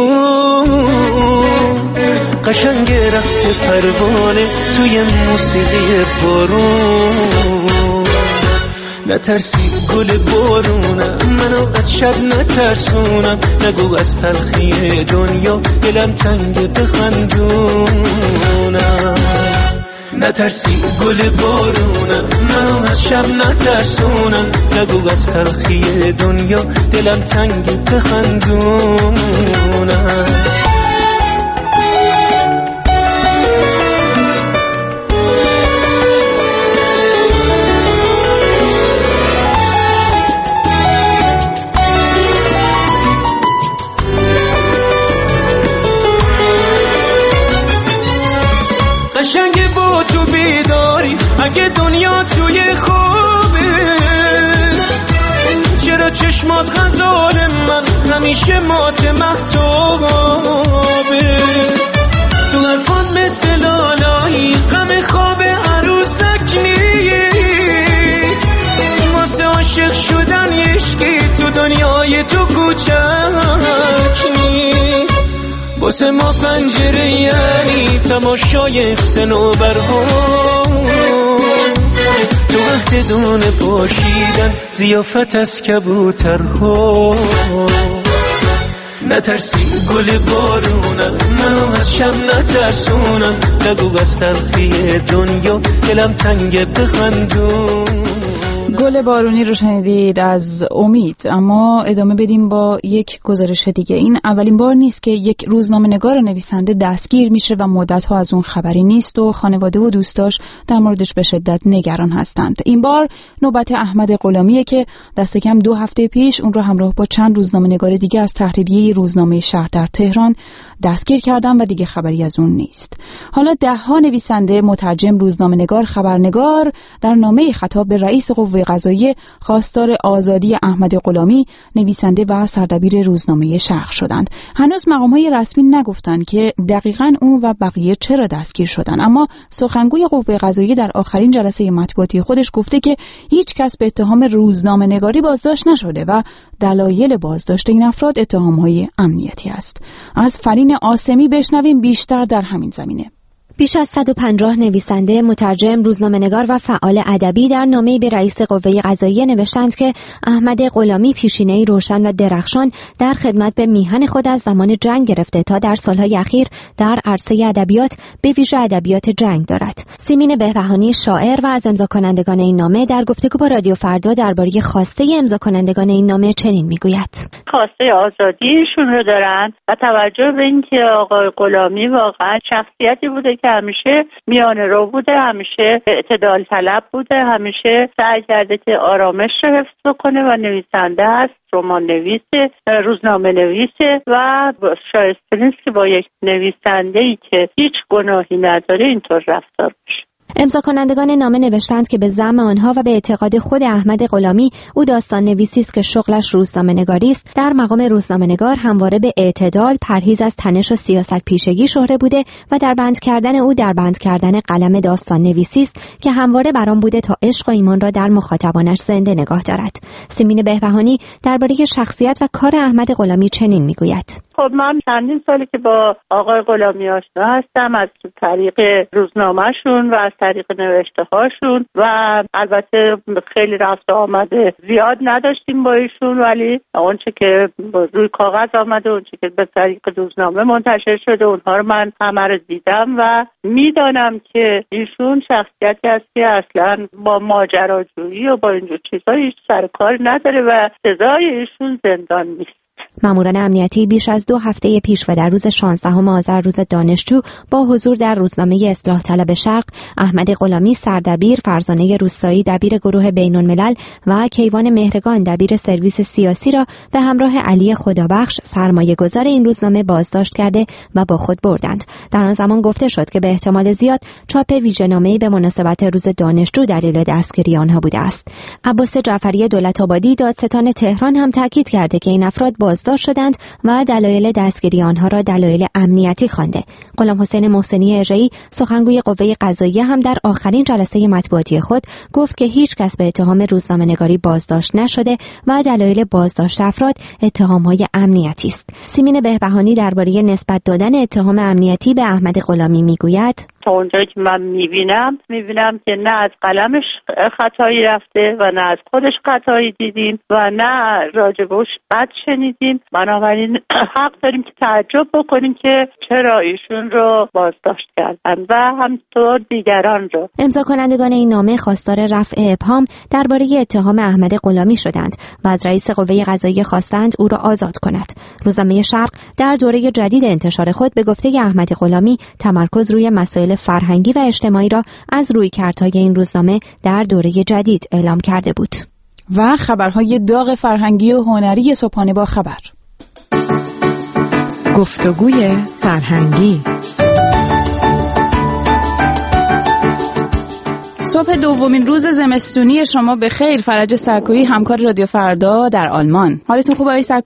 H: ایوون، قشنگ رقص پروانه توی موسیقی بارون. نترسی گل بارونم، منو از شب نترسونم، نگو از تلخی دنیا دلم تنگ بخندونم. نترسی گل بارونم، منو از شب نترسونم، نگو از تلخی دنیا دلم تنگ بخندونم. قشنگ با تو بیداری اگه دنیا توی خوبه، چرا چشمات غزال من همیشه مات مهتابه. تو حرفات مثل لالایی غم خواب عروسک نیست، واسه عاشق شدن عشقی تو دنیای تو کوچک نیست. واسه ما پنجره یعنی تماشای صنوبرها، تو وقت دونه پاشیدن زیافت از کبوترها. نترسی گل بارونم، منو از شم نترسونم، نگو از تلخی دنیا دلم تنگ بخندون.
B: گل بارونی رو شنیدید از امید. اما ادامه بدیم با یک گزارش دیگه. این اولین بار نیست که یک روزنامه‌نگار و نویسنده دستگیر میشه و مدت‌ها از اون خبری نیست و خانواده و دوستاش در موردش به شدت نگران هستند. این بار نوبت احمد غلامیه که دست کم دو هفته پیش اون رو همراه با چند روزنامه‌نگار دیگه از تحریریه روزنامه شهر در تهران دستگیر کردن و دیگه خبری از اون نیست. حالا ده ها نویسنده، مترجم، روزنامه‌نگار، خبرنگار در نامه خطاب به رئیس قوه قضاییه خواستار آزادی احمد غلامی، نویسنده و سردبیر روزنامه شرق شدند. هنوز مقام‌های رسمی نگفتند که دقیقاً اون و بقیه چرا دستگیر شدن، اما سخنگوی قوه قضاییه در آخرین جلسه مطبوعاتی خودش گفته که هیچ کس به اتهام روزنامه‌نگاری بازداشت نشده و دلایل بازداشت این افراد اتهام‌های امنیتی است. از فرین آسمی بشنویم بیشتر در همین زمینه.
C: بیش از صد و پنجاه نویسنده، مترجم، روزنامه‌نگار و فعال ادبی در نامه‌ای به رئیس قوه قضاییه نوشتند که احمد غلامی پیشینه‌ای روشن و درخشان در خدمت به میهن خود از زمان جنگ گرفته تا در سالهای اخیر در عرصه ادبیات به ویژه ادبیات جنگ دارد. سیمین بهبهانی، شاعر و از امضا کنندگان این نامه، در گفتگو با رادیو فردا درباره خواسته امضا کنندگان این نامه چنین میگوید:
R: خواسته آزادیشون رو دارن و توجه به اینکه آقای غلامی واقعا شخصیتی بوده که همیشه میانه رو بوده، همیشه اعتدال طلب بوده، همیشه سعی کرده که آرامش رو حفظ بکنه و نویسنده هست، رمان نویسه، روزنامه نویسه و شایسته نیست که با یک نویسنده‌ای که هیچ گناهی نداره اینطور رفتار بشه.
C: امضا کنندگان نامه نوشتند که به زعم آنها و به اعتقاد خود احمد غلامی، او داستان نویسی است که شغلش روزنامه نگاری است. در مقام روزنامه نگار همواره به اعتدال، پرهیز از تنش و سیاست پیشگی شهره بوده و در بند کردن او در بند کردن قلم داستان نویسی است که همواره برام بوده تا عشق و ایمان را در مخاطبانش زنده نگاه دارد. سیمین بهبهانی درباره شخصیت و کار احمد غلامی چنین میگوید:
R: خب من چندین سالی که با آقای غلامی آشنا هستم، از طریق روزنامه‌شون و از طریق نوشته هاشون و البته خیلی رفت آمد زیاد نداشتیم با ایشون، ولی اونچه که روی کاغذ آمده، اونچه که به طریق روزنامه منتشر شده، اونها رو من همه رو دیدم و میدانم که ایشون شخصیتی است که اصلا با ماجراجویی و با اینجور چیزها هیچ سر کار نداره و سزای ایشون زندان نیست.
C: ماموران امنیتی بیش از دو هفته پیش و در روز شانزدهم آذر روز دانشجو با حضور در روزنامه اصلاح طلب شرق، احمد غلامی سردبیر، فرزانه روستایی دبیر گروه بین‌الملل و کیوان مهرگان دبیر سرویس سیاسی را به همراه علی خدابخش سرمایه‌گذار این روزنامه بازداشت کرده و با خود بردند. در آن زمان گفته شد که به احتمال زیاد چاپ ویژه‌نامه‌ای به مناسبت روز دانشجو دلیل دستگیری آنها بوده است. عباس جعفری دولت‌آبادی دادستان تهران هم تاکید کرده که این افراد بازداشت شدند و دلایل دستگیری آنها را دلایل امنیتی خوانده. غلام حسین محسنی اژه‌ای سخنگوی قوه قضاییه هم در آخرین جلسه مطبوعاتی خود گفت که هیچ کس به اتهام روزنامه‌نگاری بازداشت نشده و دلایل بازداشت افراد اتهام‌های امنیتی است. سیمین بهبهانی درباره نسبت دادن اتهام امنیتی به احمد غلامی میگوید:
R: تا اونجایی که من میبینم میبینم که نه از قلمش خطایی رفته و نه از خودش خطایی دیدیم و نه راجبش بد شنیدیم. بنابراین حق داریم که تعجب بکنیم که چرا ایشون رو بازداشت کردن و همینطور دیگران رو.
C: امضا کنندگان این نامه خواستار رفع ابهام درباره اتهام احمد غلامی شدند و از رئیس قوه قضاییه خواستند او را آزاد کند. روزنامه شرق در دوره جدید انتشار خود به گفته احمد غلامی تمرکز روی مسائل فرهنگی و اجتماعی را از رویکردهای این روزنامه در دوره جدید اعلام کرده بود.
B: و خبرهای داغ فرهنگی و هنری صبحانه با خبر.
F: گفتگوی فرهنگی.
B: صبح دومین روز زمستونی شما به خیر. فرج سرکویی، همکار رادیو فردا در آلمان. حالتون خوبه آقای سرکویی؟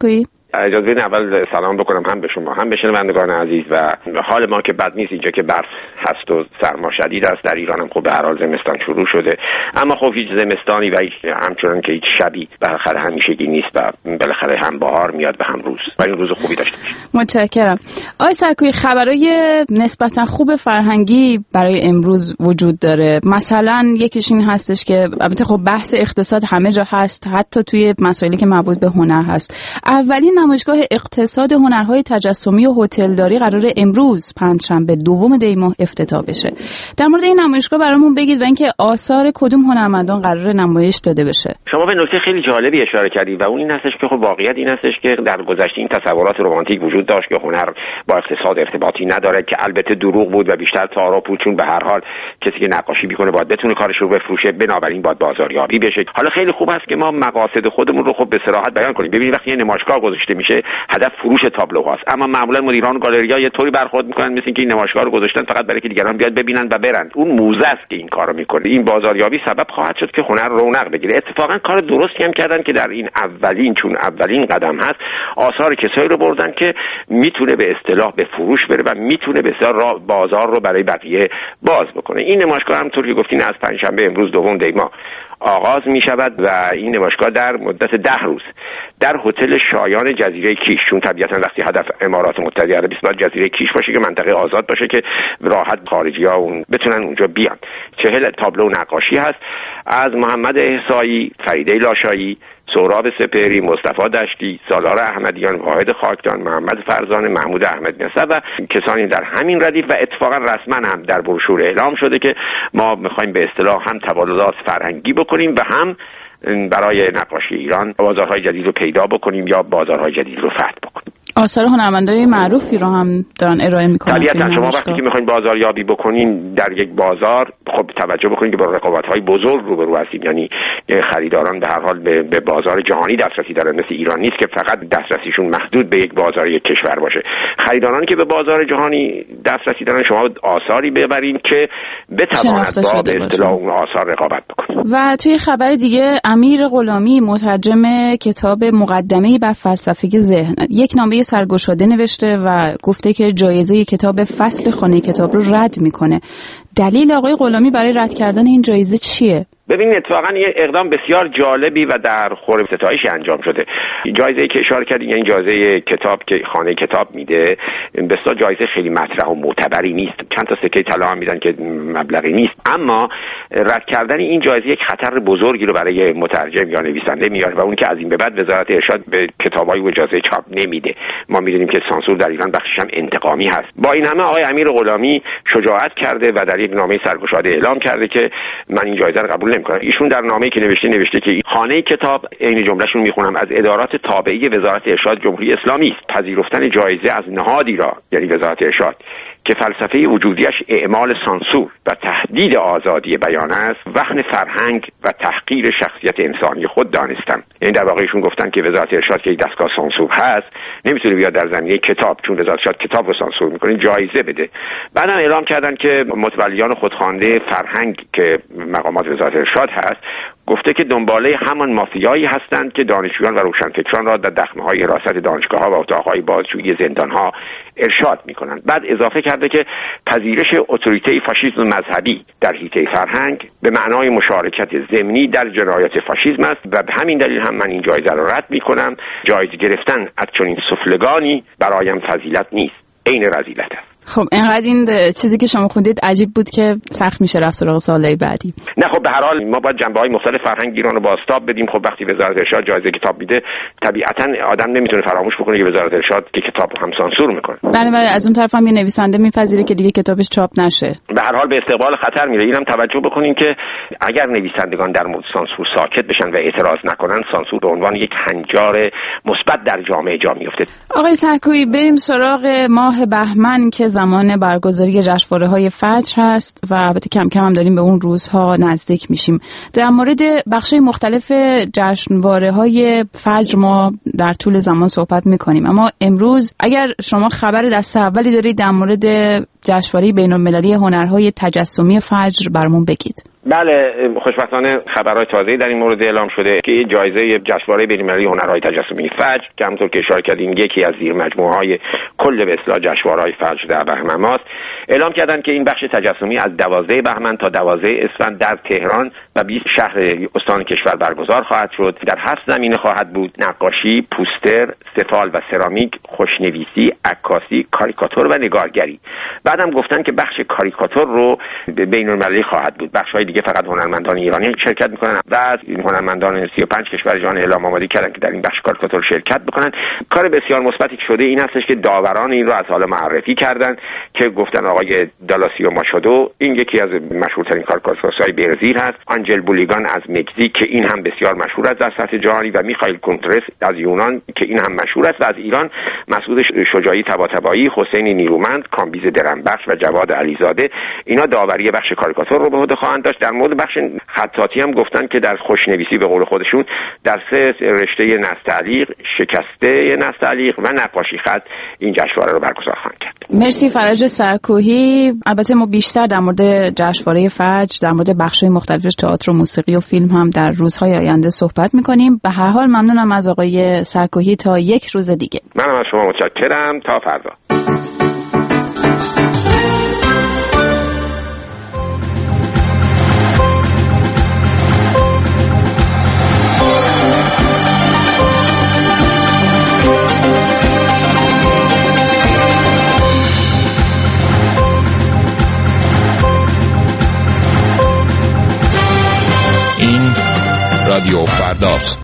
S: اجازه بدین اول سلام بکنم هم به شما هم به شنوندگان عزیز. و حال ما که بد نیست، اینجا که برف هست و سرما شدید است. در ایران هم خب به هر حال زمستان شروع شده، اما خب هیچ زمستانی و همچنان که هیچ شبی بالاخره همیشگی نیست و بالاخره هم بهار میاد و هم روز و این روز خوبی داشته باشیم.
B: متشکرم. آقای سرکویی، خبرای نسبتا خوب فرهنگی برای امروز وجود داره. مثلا یکیش این هستش که البته خب بحث اقتصاد همه جا هست، حتی توی مسائلی که مربوط به هنر هست. اولین نمایشگاه اقتصاد هنرهای تجسمی و هتلداری قرار امروز پنجشنبه دوم دی ماه افتتاح بشه. در مورد این نمایشگاه برامون بگید و اینکه آثار کدوم هنرمندان قرار نمایش داده بشه.
S: شما به نکته خیلی جالبی اشاره کردید و اون این هستش که خب واقعیت این هستش که در گذشته این تصورات رمانتیک وجود داشت که هنر با اقتصاد ارتباطی نداره، که البته دروغ بود و بیشتر تعارف بود، چون به هر حال کسی که نقاشی میکنه باید بتونه کارش رو بفروشه، بنابراین باید بازاریابی بشه. حالا خیلی خوب است که ما مقاصد خودمون رو خب به صراحت بیان کنیم. ببینید وقتی یه نمایشگاه گذاشته میشه هدف فروش تابلوهاست، اما معمولا مدیران گالری‌ها یه طوری برخورد میکنن مثل اینکه این نمایشگاه رو گذاشتن فقط برای که دیگران بیاد ببینن و برن. اون موزه است که این کارو میکنه. این بازاریابی سبب خواهد شد که هنر رونق بگیره. اتفاقا کار درستی هم کردن که در این اولین چون اولین قدم هست آثار کسایی رو بردن که میتونه به اصطلاح به فروش بره و میتونه به اصطلاح بازار رو برای بقیه باز بکنه. این نمایشگاه همونطور که گفتین از پنجشنبه امروز دوم دی ماه آغاز می شود و این نمایشگاه در مدت ده روز در هتل شایان جزیره کیش، چون طبیعتا وقتی هدف امارات متحده عربی است باید جزیره کیش باشه که منطقه آزاد باشه که راحت خارجی‌ها اون بتونن اونجا بیان. چهل تابلو نقاشی هست از محمد احصایی، فریده لاشایی، سهراب سپهری، مصطفی دشتی، سالار احمدیان، واحد خاکدان، محمد فرزانه، محمود احمد نسب و کسانی در همین ردیف. و اتفاقا رسما هم در بروشور اعلام شده که ما می‌خوایم به اصطلاح هم تولدات فرهنگی بکنیم و هم برای نقاشی ایران بازارهای جدید رو پیدا بکنیم یا بازارهای جدید رو فتح بکنیم.
B: آثار هنرمندای معروفی رو هم دارن ارائه میکنن.
S: طبیعتا شما وقتی که میخواین بازاریابی بکنین در یک بازار خب توجه بکنین که با رقابت‌های بزرگ روبرو هستید، یعنی خریداران به هر حال به, به بازار جهانی دسترسی دارن، مثل ایران نیست که فقط دسترسیشون محدود به یک بازار یک کشور باشه. خریدارانی که به بازار جهانی دسترسی دارن شما آثاری ببرین که بتواند با به اصطلاح اون آثار رقابت بکنه.
B: و توی خبر دیگه امیر غلامی مترجم کتاب مقدمه بر فلسفه ذهن یک نامه سرگشاده نوشته و گفته که جایزه کتاب فصل خانه کتاب رو رد میکنه. دلیل آقای غلامی برای رد کردن این جایزه چیه؟
S: ببینید اتفاقا یه اقدام بسیار جالبی و در خور ستایشی انجام شده. جایزه‌ای که اشاره کردین یعنی جایزه کتاب که خانه کتاب میده بسیار جایزه خیلی مطرح و معتبری نیست. چند تا سکه طلا هم میدن که مبلغی نیست، اما رد کردن این جایزه یک خطر بزرگی رو برای مترجم یا نویسنده میاره و اون که از این به بعد وزارت ارشاد به کتابای اجازه چاپ نمیده. ما میدونیم که سانسور در ایران بخشش هم انتقامی هست. با این همه آقای امیر غلامی شجاعت کرده و در یک نامه سرگشاده اعلام کرده که من این جایزه رو قبول نمی‌کنم. ایشون در نامه‌ای که نوشته نوشته که خانه کتاب، عین جمله‌شون میخونم، از ادارات تابعه وزارت ارشاد جمهوری اسلامی است. پذیرفتن جایزه از نهادی را یعنی وزارت ارشاد که فلسفه وجودیش اعمال سانسور و تهدید آزادی بیان است، وهن فرهنگ و تحقیر شخصیت انسانی خود دانستم. یعنی در واقع ایشون گفتن که وزارت ارشاد که یک دستگاه سانسور هست نمیتونه بیاد در زمینه کتاب، چون وزارت ارشاد کتاب رو سانسور میکنه، جایزه بده. بعدم اعلام کردن که متولیان خودخوانده فرهنگ که مقامات وزارت ارشاد هست گفته که دنباله همان مافیایی هستند که دانشجویان و روشنفکران را در دخمه‌های حراست دانشگاه‌ها و اتاق‌های بازجویی زندان‌ها ارشاد می‌کنند. بعد اضافه کرده که پذیرش اتوریته فاشیسم مذهبی در حیطه فرهنگ به معنای مشارکت ضمنی در جنایات فاشیسم است و به همین دلیل هم من این جایزه را رد می‌کنم. جایزه گرفتن از چنین سفلگانی برایم فضیلت نیست، عین رذیلت است.
B: خب اینقدر این چیزی که شما خوندید عجیب بود که سخت میشه رفت سراغ سوالای بعدی.
S: نه خب به هر حال ما باید جنبه‌های مختلف فرهنگ ایران رو بازتاب بدیم. خب وقتی وزارت ارشاد جایزه کتاب میده طبیعتاً آدم نمیتونه فراموش بکنه که وزارت ارشاد که کتاب هم سانسور میکنه.
B: بله بله، از اون طرف هم یه نویسنده میپذیره که دیگه کتابش چاپ نشه.
S: به هر حال به استقبال خطر میره. اینم توجه بکنین که اگر نویسندگان در مورد سانسور ساکت بشن و اعتراض نکنن، سانسور به عنوان یک هنجار مثبت در جامعه جا میفته.
B: آقای سرکویی بریم سراغ ماه بهمن که زمان برگزاری جشنواره‌های فجر هست و البته کم کم هم داریم به اون روزها نزدیک میشیم. در مورد بخش‌های مختلف جشنواره‌های فجر ما در طول زمان صحبت میکنیم، اما امروز اگر شما خبر دست اولی دارید در مورد جشنواره بین‌المللی هنرهای تجسمی فجر برامون بگید.
S: بله، خوشبختانه خبرهای تازه‌ای در این مورد اعلام شده که جایزه جشنواره بین‌المللی هنرهای تجسمی فجر که همونطور که اشاره کردین یکی از زیر مجموعه‌های کل به اصطلاح جشنواره‌های فجر در بهمن ماست، اعلام کردن که این بخش تجسمی از دوازده بهمن تا دوازده اسفند در تهران و بیست شهر استان کشور برگزار خواهد شد. در هفت زمینه خواهد بود: نقاشی، پوستر، ستال و سرامیک، خوشنویسی، عکاسی، کاریکاتور و نگارگری. بعدم گفتن که بخش کاریکاتور رو بین‌المللی خواهد بود. بخش‌های دیگه فقط هنرمندان ایرانی شرکت میکنن و از این هنرمندان سی و پنج کشور جهان اعلام آماده کردن که در این بخش کاریکاتور شرکت بکنن. کار بسیار مثبتی شده این هستش که داوران این رو از حالا معرفی کردن که گفتن آقای دالاسیو ماشادو این یکی از مشهورترین کاریکاتورهای برزیل هست، آنجل بولیگان از مکزیک که این هم بسیار مشهور است در سطح جهانی و میخائیل کونترس از یونان که این هم مشهور است و از ایران مسعود شجاعی طباطبایی، حسین نیرومند، کامبیز درنبخش و جواد علیزاده اینا داوری بخش کاریکاتور رو به عهده خواهند داشت. در مورد بخش خطاطی هم گفتن که در خوشنویسی به قول خودشون در سه رشته نستعلیق، شکسته نستعلیق و نقاشی خط این جشنواره رو برگزار خواهند کرد.
B: مرسی فرج سرکوهی. البته ما بیشتر در مورد جشنواره فجر، در مورد بخش‌های مختلفش تئاتر و موسیقی و فیلم هم در روزهای آینده صحبت می‌کنیم. به هر حال ممنونم از آقای سرکوهی. تا یک روز دیگه.
S: منم از شما متشکرم. تا فردا.
L: این رادیو فرداست.